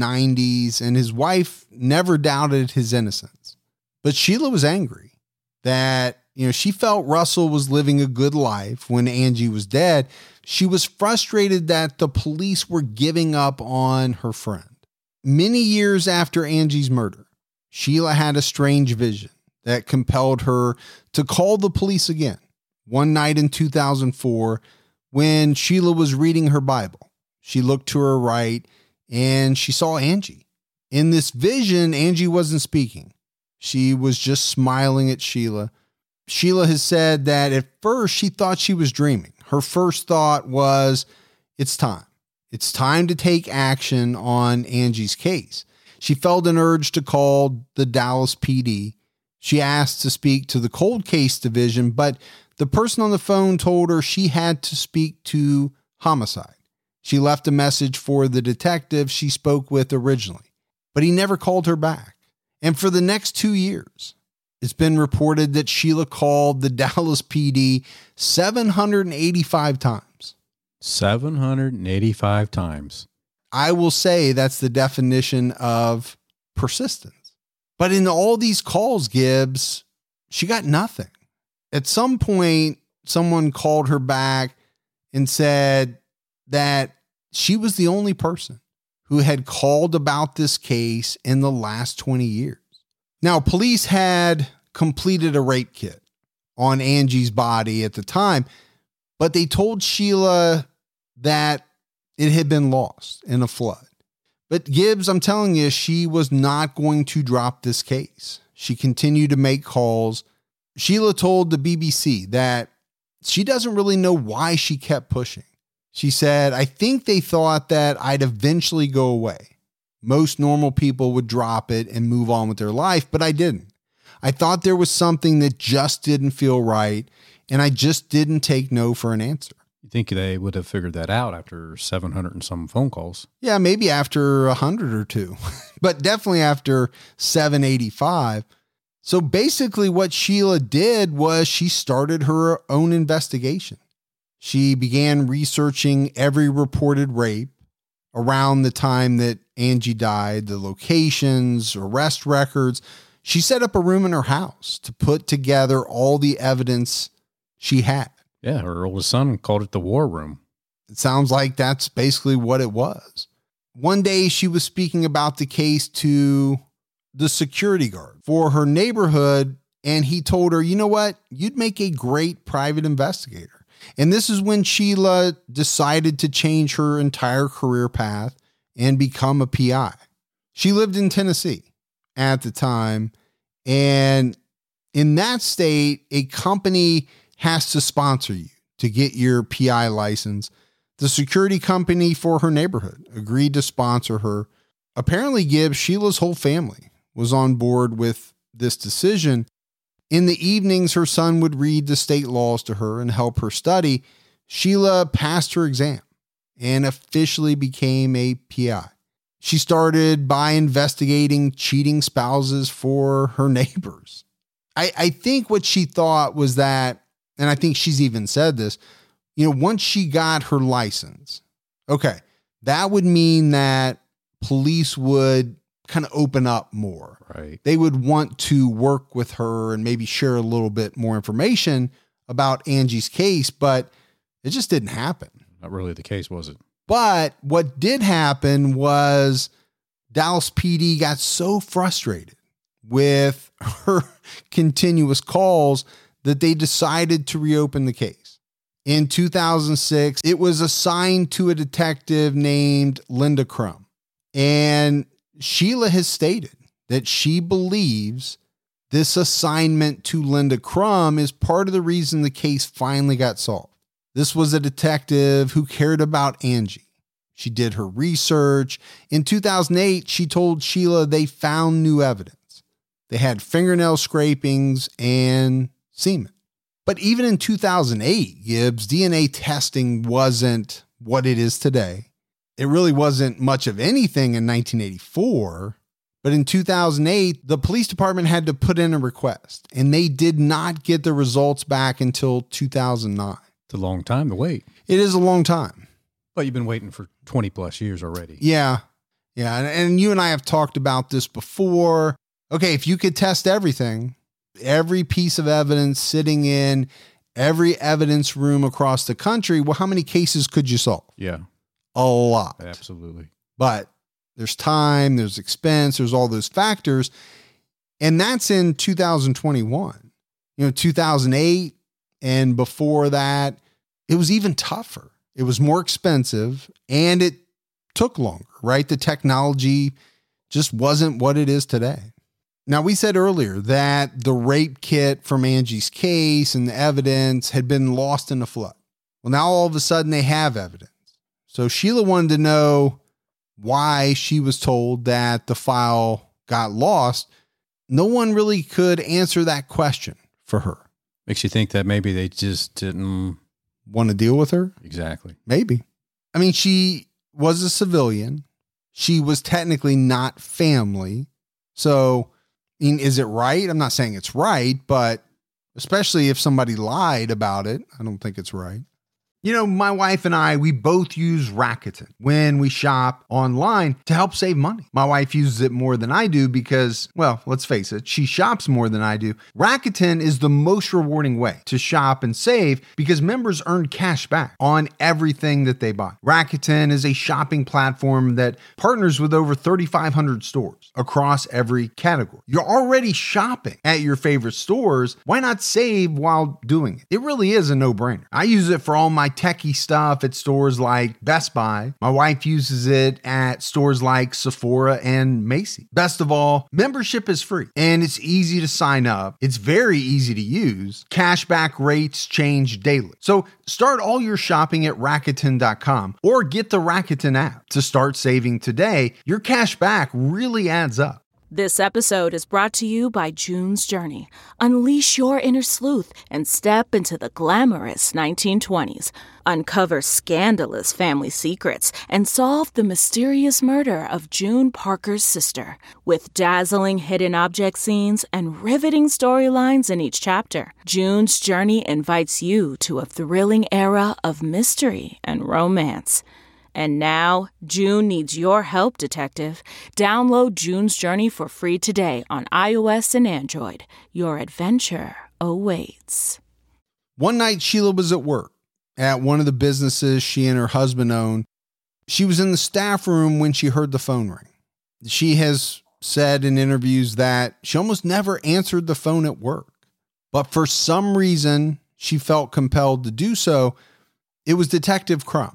1990s, and his wife never doubted his innocence. But Sheila was angry that, she felt Russell was living a good life when Angie was dead. She was frustrated that the police were giving up on her friend. Many years after Angie's murder, Sheila had a strange vision that compelled her to call the police again. One night in 2004, when Sheila was reading her Bible, she looked to her right and she saw Angie. In this vision, Angie wasn't speaking. She was just smiling at Sheila. Sheila has said that at first she thought she was dreaming. Her first thought was, it's time. It's time to take action on Angie's case. She felt an urge to call the Dallas PD. She asked to speak to the cold case division, but The person on the phone told her she had to speak to homicide. She left a message for the detective she spoke with originally, but he never called her back. And for the next 2 years, it's been reported that Sheila called the Dallas PD 785 times. 785 times. I will say that's the definition of persistence. But in all these calls, Gibbs, she got nothing. At some point, someone called her back and said that she was the only person who had called about this case in the last 20 years. Now, police had completed a rape kit on Angie's body at the time, but they told Sheila that it had been lost in a flood. But Gibbs, I'm telling you, she was not going to drop this case. She continued to make calls. Sheila told the BBC that she doesn't really know why she kept pushing. She said, "I think they thought that I'd eventually go away. Most normal people would drop it and move on with their life, but I didn't. I thought there was something that just didn't feel right, and I just didn't take no for an answer." You think they would have figured that out after 700 and some phone calls? Yeah, maybe after 100 or two, but definitely after 785. So basically what Sheila did was she started her own investigation. She began researching every reported rape around the time that Angie died, the locations, arrest records. She set up a room in her house to put together all the evidence she had. Yeah, her oldest son called it the war room. It sounds like that's basically what it was. One day she was speaking about the case to the security guard for her neighborhood, and he told her, "You know what? You'd make a great private investigator." And this is when Sheila decided to change her entire career path and become a PI. She lived in Tennessee at the time. And in that state, a company has to sponsor you to get your PI license. The security company for her neighborhood agreed to sponsor her. Apparently, Gibbs, Sheila's whole family was on board with this decision. In the evenings, her son would read the state laws to her and help her study. Sheila passed her exam and officially became a PI. She started by investigating cheating spouses for her neighbors. I think what she thought was that, and I think she's even said this, once she got her license, okay, that would mean that police would kind of open up more. Right. They would want to work with her and maybe share a little bit more information about Angie's case, but it just didn't happen. Not really the case, was it? But what did happen was Dallas PD got so frustrated with her continuous calls that they decided to reopen the case. In 2006, it was assigned to a detective named Linda Crum. And Sheila has stated that she believes this assignment to Linda Crum is part of the reason the case finally got solved. This was a detective who cared about Angie. She did her research. In 2008, she told Sheila they found new evidence. They had fingernail scrapings and semen. But even in 2008, Gibbs, DNA testing wasn't what it is today. It really wasn't much of anything in 1984, but in 2008, the police department had to put in a request, and they did not get the results back until 2009. It's a long time to wait. It is a long time. But you've been waiting for 20 plus years already. Yeah. And you and I have talked about this before. Okay, if you could test everything, every piece of evidence sitting in every evidence room across the country, well, how many cases could you solve? Yeah. A lot. Absolutely. But there's time, there's expense, there's all those factors. And that's in 2021. 2008 and before that, it was even tougher. It was more expensive and it took longer, right? The technology just wasn't what it is today. Now, we said earlier that the rape kit from Angie's case and the evidence had been lost in a flood. Well, now all of a sudden they have evidence. So Sheila wanted to know why she was told that the file got lost. No one really could answer that question for her. Makes you think that maybe they just didn't want to deal with her. Exactly. Maybe. I mean, she was a civilian. She was technically not family. So, I mean, is it right? I'm not saying it's right, but especially if somebody lied about it, I don't think it's right. You know, my wife and I, we both use Rakuten when we shop online to help save money. My wife uses it more than I do because, well, let's face it, she shops more than I do. Rakuten is the most rewarding way to shop and save because members earn cash back on everything that they buy. Rakuten is a shopping platform that partners with over 3,500 stores across every category. You're already shopping at your favorite stores. Why not save while doing it? It really is a no-brainer. I use it for all my techie stuff at stores like Best Buy. My wife uses it at stores like Sephora and Macy's. Best of all, membership is free and it's easy to sign up. It's very easy to use. Cashback rates change daily. So start all your shopping at Rakuten.com or get the Rakuten app to start saving today. Your cash back really adds up. This episode is brought to you by June's Journey. Unleash your inner sleuth and step into the glamorous 1920s. Uncover scandalous family secrets and solve the mysterious murder of June Parker's sister. With dazzling hidden object scenes and riveting storylines in each chapter, June's Journey invites you to a thrilling era of mystery and romance. And now, June needs your help, detective. Download June's Journey for free today on iOS and Android. Your adventure awaits. One night, Sheila was at work at one of the businesses she and her husband own. She was in the staff room when she heard the phone ring. She has said in interviews that she almost never answered the phone at work. But for some reason, she felt compelled to do so. It was Detective Crumb.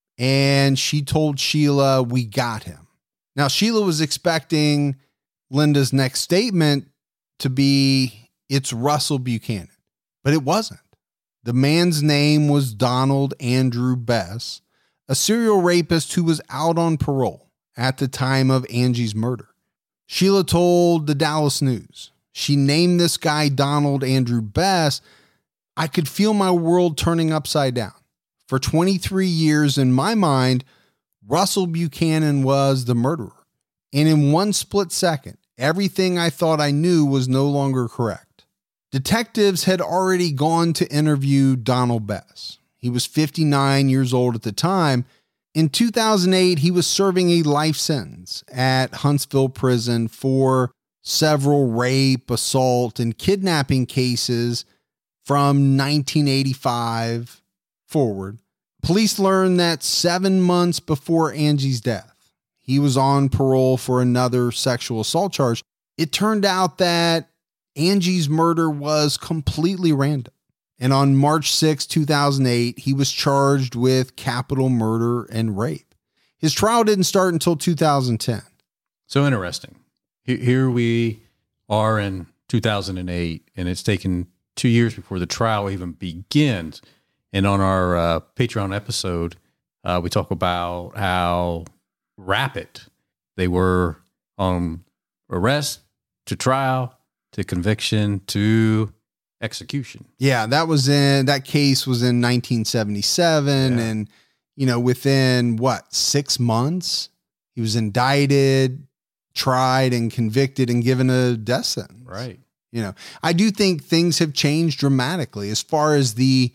And she told Sheila, "We got him." Now, Sheila was expecting Linda's next statement to be, "It's Russell Buchanan," but it wasn't. The man's name was Donald Andrew Bess, a serial rapist who was out on parole at the time of Angie's murder. Sheila told the Dallas News, she named this guy Donald Andrew Bess. "I could feel my world turning upside down. For 23 years, in my mind, Russell Buchanan was the murderer. And in one split second, everything I thought I knew was no longer correct." Detectives had already gone to interview Donald Bess. He was 59 years old at the time. In 2008, he was serving a life sentence at Huntsville Prison for several rape, assault, and kidnapping cases from 1985 forward. Police learned that 7 months before Angie's death, he was on parole for another sexual assault charge. It turned out that Angie's murder was completely random. And on March 6, 2008, he was charged with capital murder and rape. His trial didn't start until 2010. So interesting. Here we are in 2008, and it's taken 2 years before the trial even begins. And on our Patreon episode, we talk about how rapid they were on arrest to trial to conviction to execution. Yeah, that case was in 1977. Yeah. And, within 6 months, he was indicted, tried and convicted and given a death sentence. Right. I do think things have changed dramatically as far as the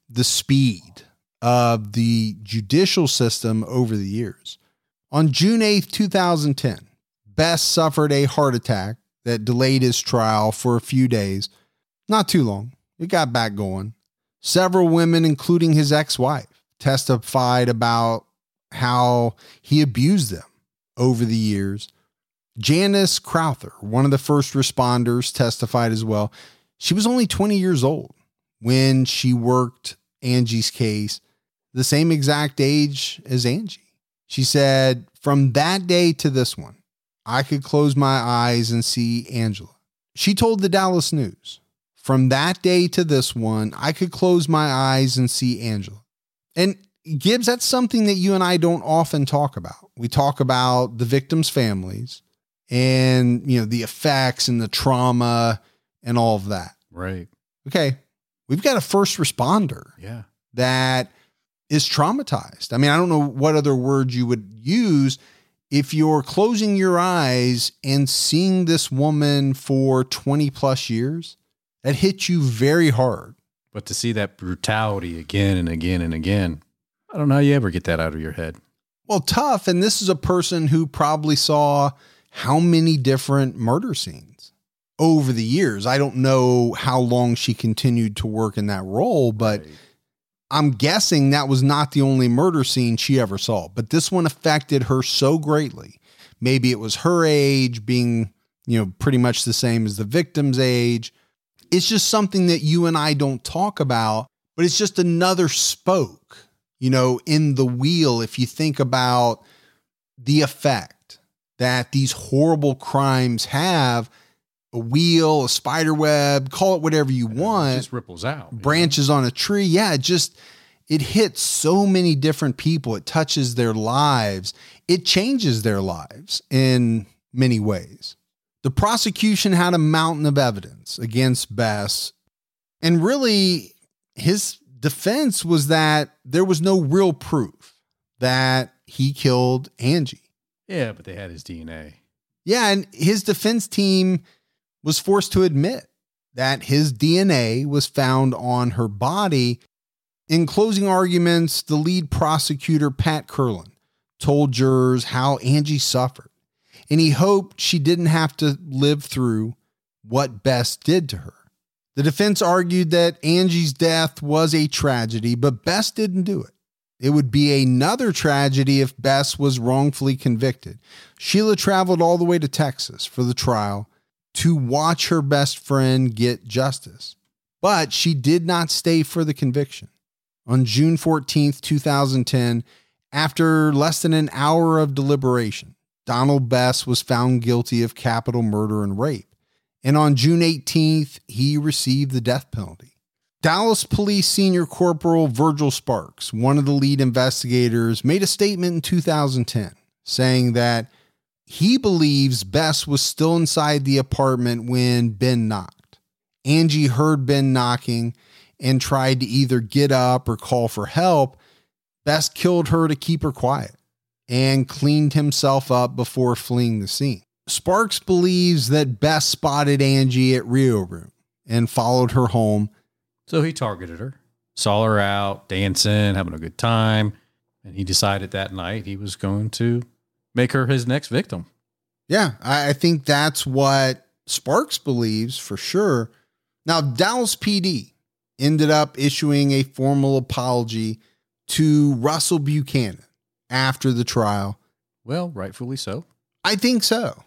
speed of the judicial system over the years. On June 8th, 2010, Bess suffered a heart attack that delayed his trial for a few days. Not too long. It got back going. Several women, including his ex-wife, testified about how he abused them over the years. Janice Crowther, one of the first responders, testified as well. She was only 20 years old when she worked Angie's case, the same exact age as Angie. She said, "From that day to this one, I could close my eyes and see Angela." She told the Dallas News, "From that day to this one, I could close my eyes and see Angela." And Gibbs, that's something that you and I don't often talk about. We talk about the victims' families and, the effects and the trauma and all of that. Right. Okay. We've got a first responder that is traumatized. I mean, I don't know what other words you would use if you're closing your eyes and seeing this woman for 20 plus years. That hits you very hard. But to see that brutality again and again and again, I don't know how you ever get that out of your head. Well, tough. And this is a person who probably saw how many different murder scenes over the years. I don't know how long she continued to work in that role, but I'm guessing that was not the only murder scene she ever saw. But this one affected her so greatly. Maybe it was her age being, pretty much the same as the victim's age. It's just something that you and I don't talk about, but it's just another spoke, in the wheel. If you think about the effect that these horrible crimes have, a wheel, a spider web, call it whatever you want. It just ripples out. Branches on a tree. Yeah, it hits so many different people. It touches their lives. It changes their lives in many ways. The prosecution had a mountain of evidence against Bess, and really his defense was that there was no real proof that he killed Angie. Yeah, but they had his DNA. Yeah, and his defense team was forced to admit that his DNA was found on her body. In closing arguments, the lead prosecutor, Pat Curlin, told jurors how Angie suffered, and he hoped she didn't have to live through what Bess did to her. The defense argued that Angie's death was a tragedy, but Bess didn't do it. It would be another tragedy if Bess was wrongfully convicted. Sheila traveled all the way to Texas for the trial to watch her best friend get justice, but she did not stay for the conviction. On June 14th, 2010, after less than an hour of deliberation, Donald Bess was found guilty of capital murder and rape. And on June 18th, he received the death penalty. Dallas Police Senior Corporal Virgil Sparks, one of the lead investigators, made a statement in 2010 saying that he believes Bess was still inside the apartment when Ben knocked. Angie heard Ben knocking and tried to either get up or call for help. Bess killed her to keep her quiet and cleaned himself up before fleeing the scene. Sparks believes that Bess spotted Angie at Rio Room and followed her home. So he targeted her, saw her out, dancing, having a good time, and he decided that night he was going to make her his next victim. Yeah, I think that's what Sparks believes for sure. Now, Dallas PD ended up issuing a formal apology to Russell Buchanan after the trial. Well, rightfully so. I think so.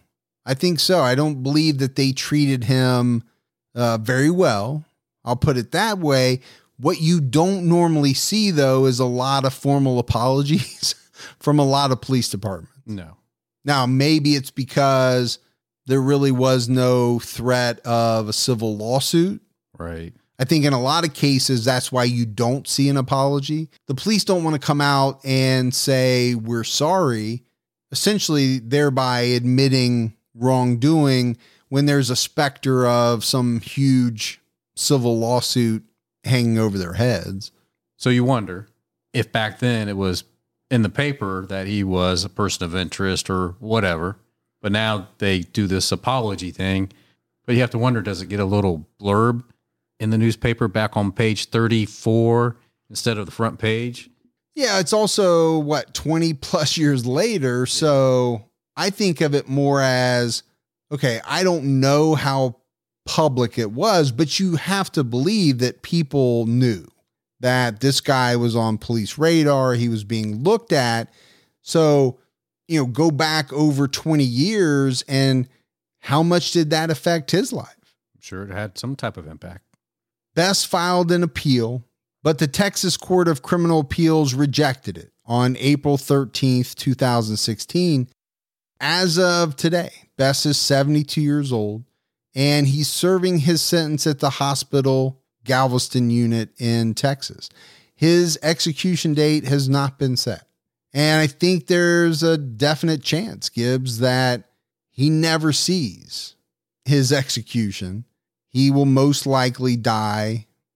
I don't believe that they treated him very well. I'll put it that way. What you don't normally see, though, is a lot of formal apologies from a lot of police departments. No. Now, maybe it's because there really was no threat of a civil lawsuit. Right. I think in a lot of cases, that's why you don't see an apology. The police don't want to come out and say, we're sorry, essentially thereby admitting wrongdoing when there's a specter of some huge civil lawsuit hanging over their heads. So you wonder if back then it was in the paper that he was a person of interest or whatever, but now they do this apology thing. But you have to wonder, does it get a little blurb in the newspaper back on page 34 instead of the front page? Yeah, it's also 20 plus years later. So I think of it more as, okay, I don't know how public it was, but you have to believe that people knew that this guy was on police radar. He was being looked at. So, go back over 20 years and how much did that affect his life? I'm sure it had some type of impact. Bess filed an appeal, but the Texas Court of Criminal Appeals rejected it on April 13th, 2016. As of today, Bess is 72 years old, and he's serving his sentence at the hospital Galveston unit in Texas. His execution date has not been set. And I think there's a definite chance, Gibbs, that he never sees his execution. He will most likely die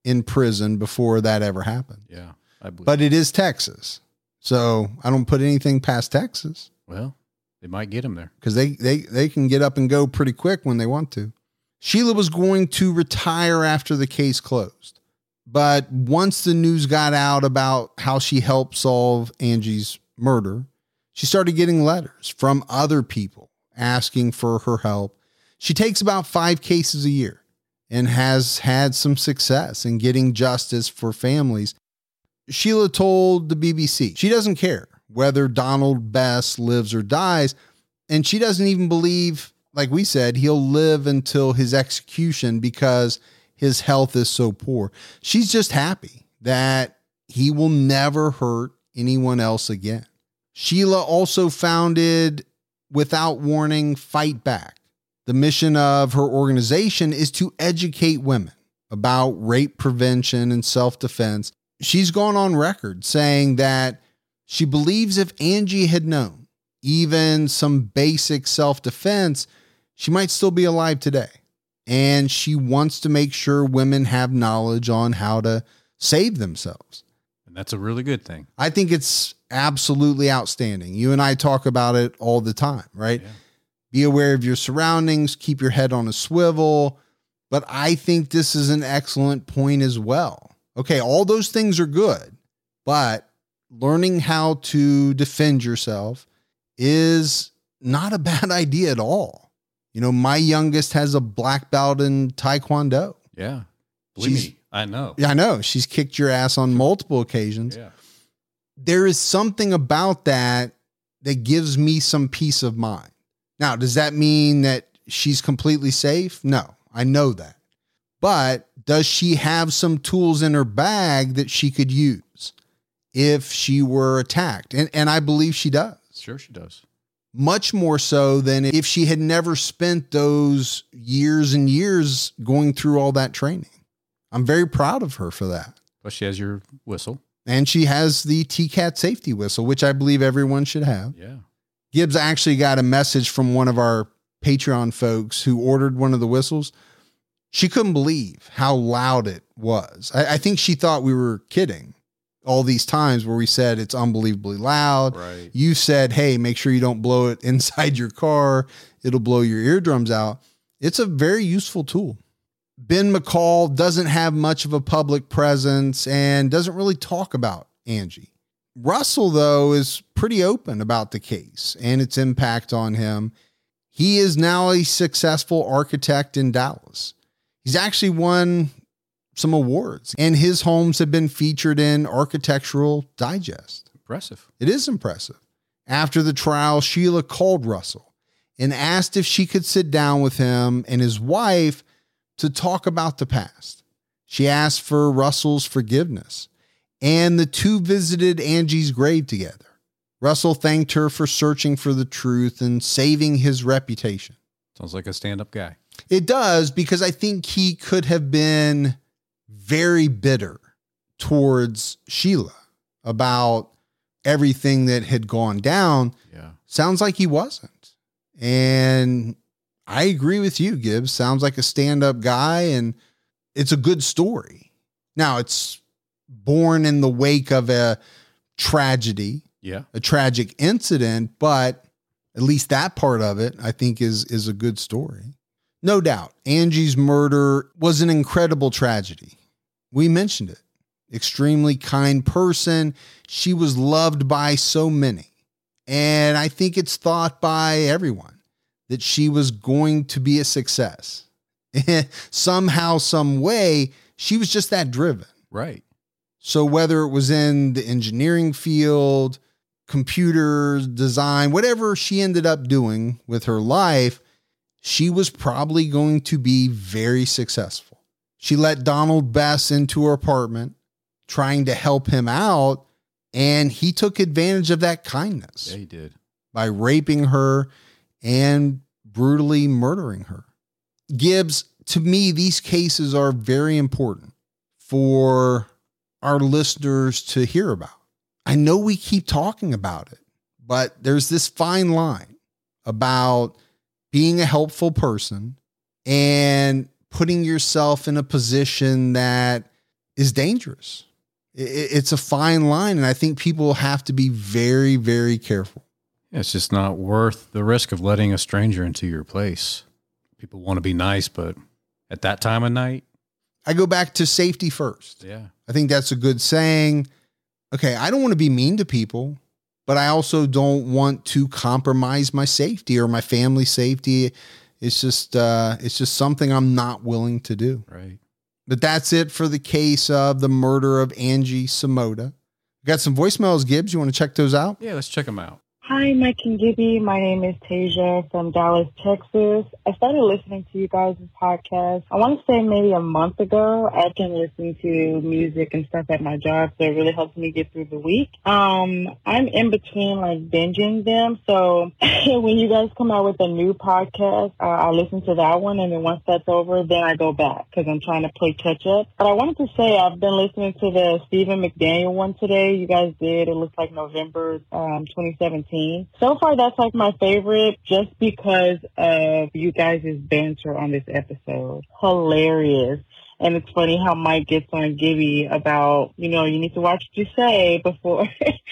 in prison before that ever happened. Yeah, I believe. But it is Texas. So I don't put anything past Texas. Well, they might get him there. Because they can get up and go pretty quick when they want to. Sheila was going to retire after the case closed. But once the news got out about how she helped solve Angie's murder, she started getting letters from other people asking for her help. She takes about 5 cases a year and has had some success in getting justice for families. Sheila told the BBC she doesn't care whether Donald Bess lives or dies, and she doesn't even believe, like we said, he'll live until his execution because his health is so poor. She's just happy that he will never hurt anyone else again. Sheila also founded, without warning, Fight Back. The mission of her organization is to educate women about rape prevention and self-defense. She's gone on record saying that she believes if Angie had known even some basic self-defense, she might still be alive today. And she wants to make sure women have knowledge on how to save themselves. And that's a really good thing. I think it's absolutely outstanding. You and I talk about it all the time, right? Yeah. Be aware of your surroundings, keep your head on a swivel. But I think this is an excellent point as well. Okay, all those things are good, but learning how to defend yourself is not a bad idea at all. You know, my youngest has a black belt in Taekwondo. Yeah. Believe me, I know. Yeah, I know. She's kicked your ass on multiple occasions. Yeah. There is something about that gives me some peace of mind. Now, does that mean that she's completely safe? No, I know that. But does she have some tools in her bag that she could use if she were attacked? And I believe she does. Sure she does. Much more so than if she had never spent those years and years going through all that training. I'm very proud of her for that. But she has your whistle. And she has the TCAT safety whistle, which I believe everyone should have. Yeah. Gibbs actually got a message from one of our Patreon folks who ordered one of the whistles. She couldn't believe how loud it was. I think she thought we were kidding all these times where we said it's unbelievably loud. Right. You said, hey, make sure you don't blow it inside your car. It'll blow your eardrums out. It's a very useful tool. Ben McCall doesn't have much of a public presence and doesn't really talk about Angie. Russell, though, is pretty open about the case and its impact on him. He is now a successful architect in Dallas. He's actually won some awards, and his homes have been featured in Architectural Digest. Impressive. It is impressive. After the trial, Sheila called Russell and asked if she could sit down with him and his wife to talk about the past. She asked for Russell's forgiveness, and the two visited Angie's grave together. Russell thanked her for searching for the truth and saving his reputation. Sounds like a stand-up guy. It does, because I think he could have been very bitter towards Sheila about everything that had gone down. Yeah. Sounds like he wasn't. And I agree with you, Gibbs. Sounds like a stand-up guy, and it's a good story. Now, it's born in the wake of a tragedy, a tragic incident, but at least that part of it, I think, is a good story. No doubt, Angie's murder was an incredible tragedy. We mentioned it. Extremely kind person. She was loved by so many. And I think it's thought by everyone that she was going to be a success. Somehow, some way, she was just that driven. Right. So whether it was in the engineering field, computers, design, whatever she ended up doing with her life, she was probably going to be very successful. She let Donald Bess into her apartment, trying to help him out, and he took advantage of that kindness. Yeah, he did. By raping her and brutally murdering her. Gibbs, to me, these cases are very important for our listeners to hear about. I know we keep talking about it, but there's this fine line about being a helpful person and putting yourself in a position that is dangerous. It's a fine line. And I think people have to be very, very careful. It's just not worth the risk of letting a stranger into your place. People want to be nice, but at that time of night, I go back to safety first. yeah. I think that's a good saying. Okay, I don't want to be mean to people, but I also don't want to compromise my safety or my family's safety. It's just something I'm not willing to do. Right. But that's it for the case of the murder of Angie Samota. Got some voicemails, Gibbs. You want to check those out? Yeah, let's check them out. Hi, Mike and Gibby. My name is Tasia from Dallas, Texas. I started listening to you guys' podcast, I want to say maybe a month ago. I've been listening to music and stuff at my job, so it really helps me get through the week. I'm in between, like, binging them. So when you guys come out with a new podcast, I listen to that one, and then once that's over, then I go back because I'm trying to play catch up. But I wanted to say I've been listening to the Stephen McDaniel one today. You guys did. It looks like November 2017. So far, that's like my favorite just because of you guys' banter on this episode. Hilarious. And it's funny how Mike gets on Gibby about, you need to watch what you say before,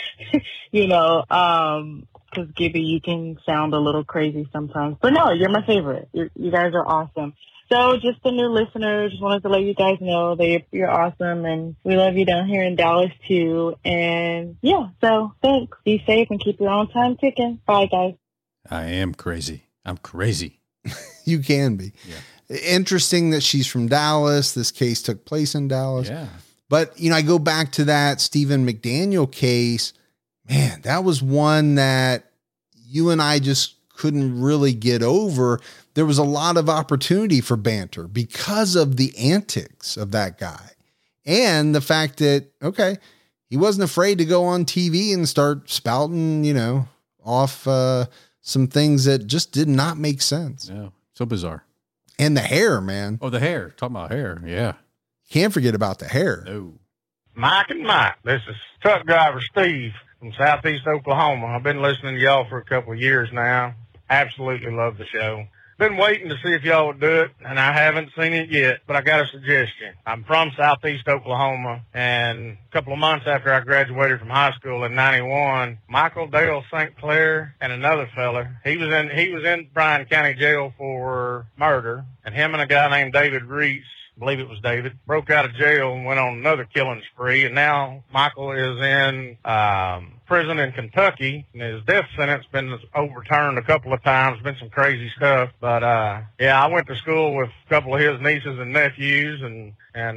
because Gibby, you can sound a little crazy sometimes. But no, you're my favorite. You guys are awesome. So just the new listeners, just wanted to let you guys know that you're awesome, and we love you down here in Dallas too. And yeah, so thanks. Be safe and keep your own time ticking. Bye, guys. I am crazy. I'm crazy. You can be. Yeah. Interesting that she's from Dallas. This case took place in Dallas. Yeah. But, I go back to that Stephen McDaniel case. Man, that was one that you and I just couldn't really get over. There was a lot of opportunity for banter because of the antics of that guy and the fact that, okay, he wasn't afraid to go on TV and start spouting, off some things that just did not make sense. Yeah. So bizarre. And the hair, man. Oh, the hair. Talking about hair. Yeah. Can't forget about the hair. No. Mike and Mike, this is truck driver Steve from Southeast Oklahoma. I've been listening to y'all for a couple of years now. Absolutely love the show. Been waiting to see if y'all would do it, and I haven't seen it yet, but I got a suggestion. I'm from Southeast Oklahoma, and a couple of months after I graduated from high school in 91, Michael Dale St. Clair and another fella, he was in Bryan County Jail for murder, and him and a guy named David Reese, I believe it was David, broke out of jail and went on another killing spree, and now Michael is in prison in Kentucky, and his death sentence been overturned a couple of times. Been some crazy stuff, but I went to school with a couple of his nieces and nephews, and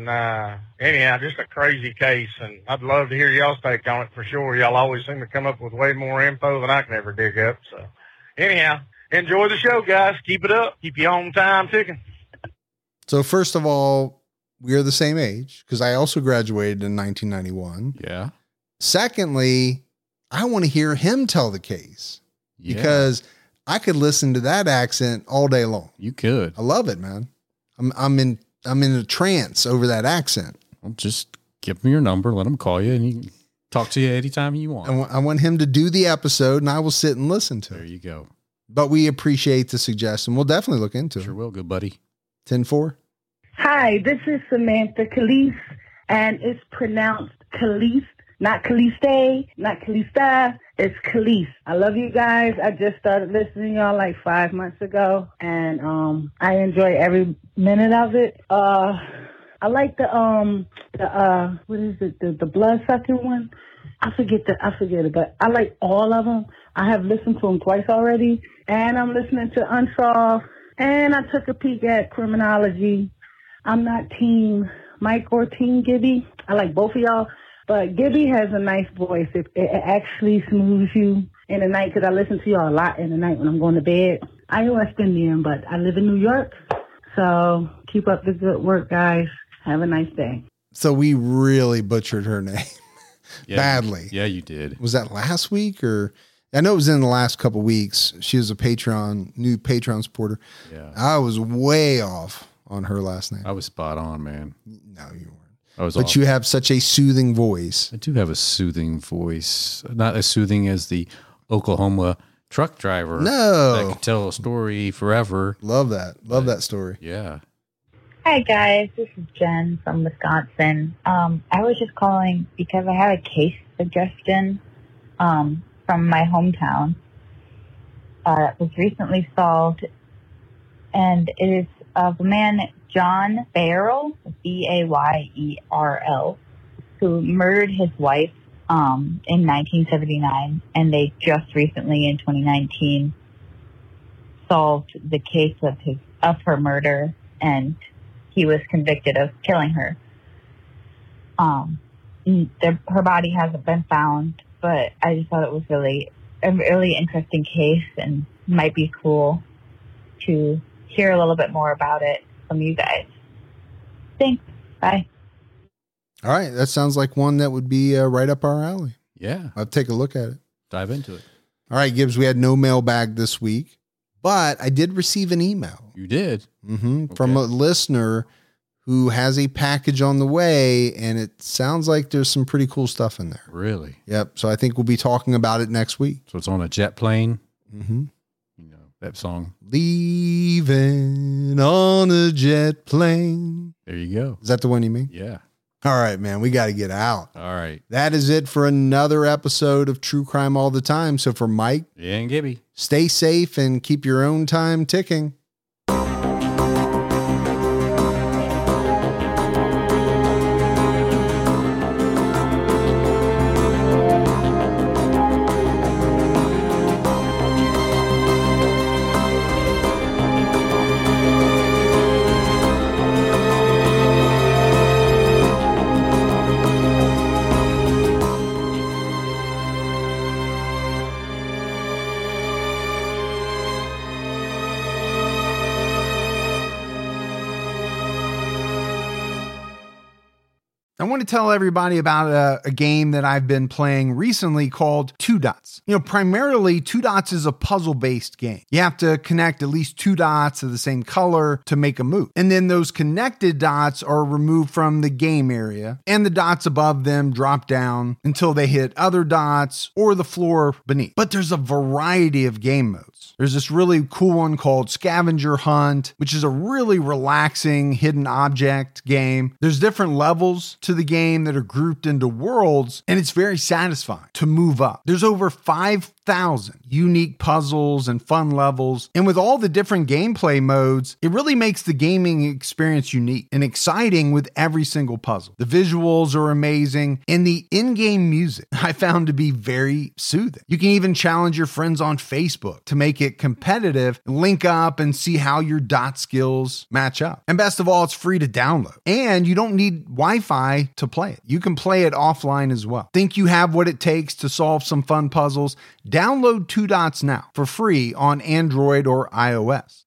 anyhow, just a crazy case, and I'd love to hear y'all's take on it for sure. Y'all always seem to come up with way more info than I can ever dig up. So anyhow, enjoy the show, guys. Keep it up. Keep your own time ticking. So first of all, we are the same age because I also graduated in 1991. Yeah. Secondly, I want to hear him tell the case because I could listen to that accent all day long. You could. I love it, man. I'm in a trance over that accent. Well, just give him your number, let him call you, and he can talk to you anytime you want. I want him to do the episode, and I will sit and listen to it. There you go. But we appreciate the suggestion. We'll definitely look into it. Sure will, good buddy. 10-4. Hi, this is Samantha Calise, and it's pronounced Calise, not Caliste, not Calista. It's Calise. I love you guys. I just started listening to y'all like 5 months ago, and I enjoy every minute of it. I like the what is it? The blood sucking one. I forget it, but I like all of them. I have listened to them twice already, and I'm listening to Unsolved. And I took a peek at Criminology. I'm not Team Mike or Team Gibby. I like both of y'all. But Gibby has a nice voice. It actually smooths you in the night because I listen to y'all a lot in the night when I'm going to bed. I'm West Indian, but I live in New York. So keep up the good work, guys. Have a nice day. So we really butchered her name badly. Yeah, you did. Was that last week or... I know it was in the last couple of weeks. She was a new Patreon supporter. Yeah. I was way off on her last name. I was spot on, man. No, you weren't. But you have such a soothing voice. I do have a soothing voice. Not as soothing as the Oklahoma truck driver. No. That could tell a story forever. Love that. Love that story. Yeah. Hi guys, this is Jen from Wisconsin. I was just calling because I have a case suggestion from my hometown. It was recently solved, and it is of a man, John Bayerl, Bayerl, who murdered his wife in 1979, and they just recently, in 2019, solved the case of her murder, and he was convicted of killing her. Her body hasn't been found, but I just thought it was a really interesting case and might be cool to hear a little bit more about it from you guys. Thanks. Bye. All right. That sounds like one that would be right up our alley. Yeah. I'll take a look at it. Dive into it. All right, Gibbs, we had no mailbag this week, but I did receive an email. You did? From a listener who has a package on the way, and it sounds like there's some pretty cool stuff in there. Really? Yep. So I think we'll be talking about it next week. So it's on a jet plane? Mm-hmm. You know, that song. Leaving on a jet plane. There you go. Is that the one you mean? Yeah. All right, man, we got to get out. All right. That is it for another episode of True Crime All the Time. So for Mike and Gibby, stay safe and keep your own time ticking. I want to tell everybody about a game that I've been playing recently called Two Dots. You know, primarily Two Dots is a puzzle-based game. You have to connect at least two dots of the same color to make a move. And then those connected dots are removed from the game area, and the dots above them drop down until they hit other dots or the floor beneath. But there's a variety of game modes. There's this really cool one called Scavenger Hunt, which is a really relaxing hidden object game. There's different levels to the game that are grouped into worlds, and it's very satisfying to move up. There's over 5,000 unique puzzles and fun levels, and with all the different gameplay modes, it really makes the gaming experience unique and exciting with every single puzzle. The visuals are amazing, and the in-game music I found to be very soothing. You can even challenge your friends on Facebook to make it competitive, link up and see how your dot skills match up. And best of all, it's free to download, and you don't need Wi-Fi to play it. You can play it offline as well. Think you have what it takes to solve some fun puzzles? Download Two Dots now for free on Android or iOS.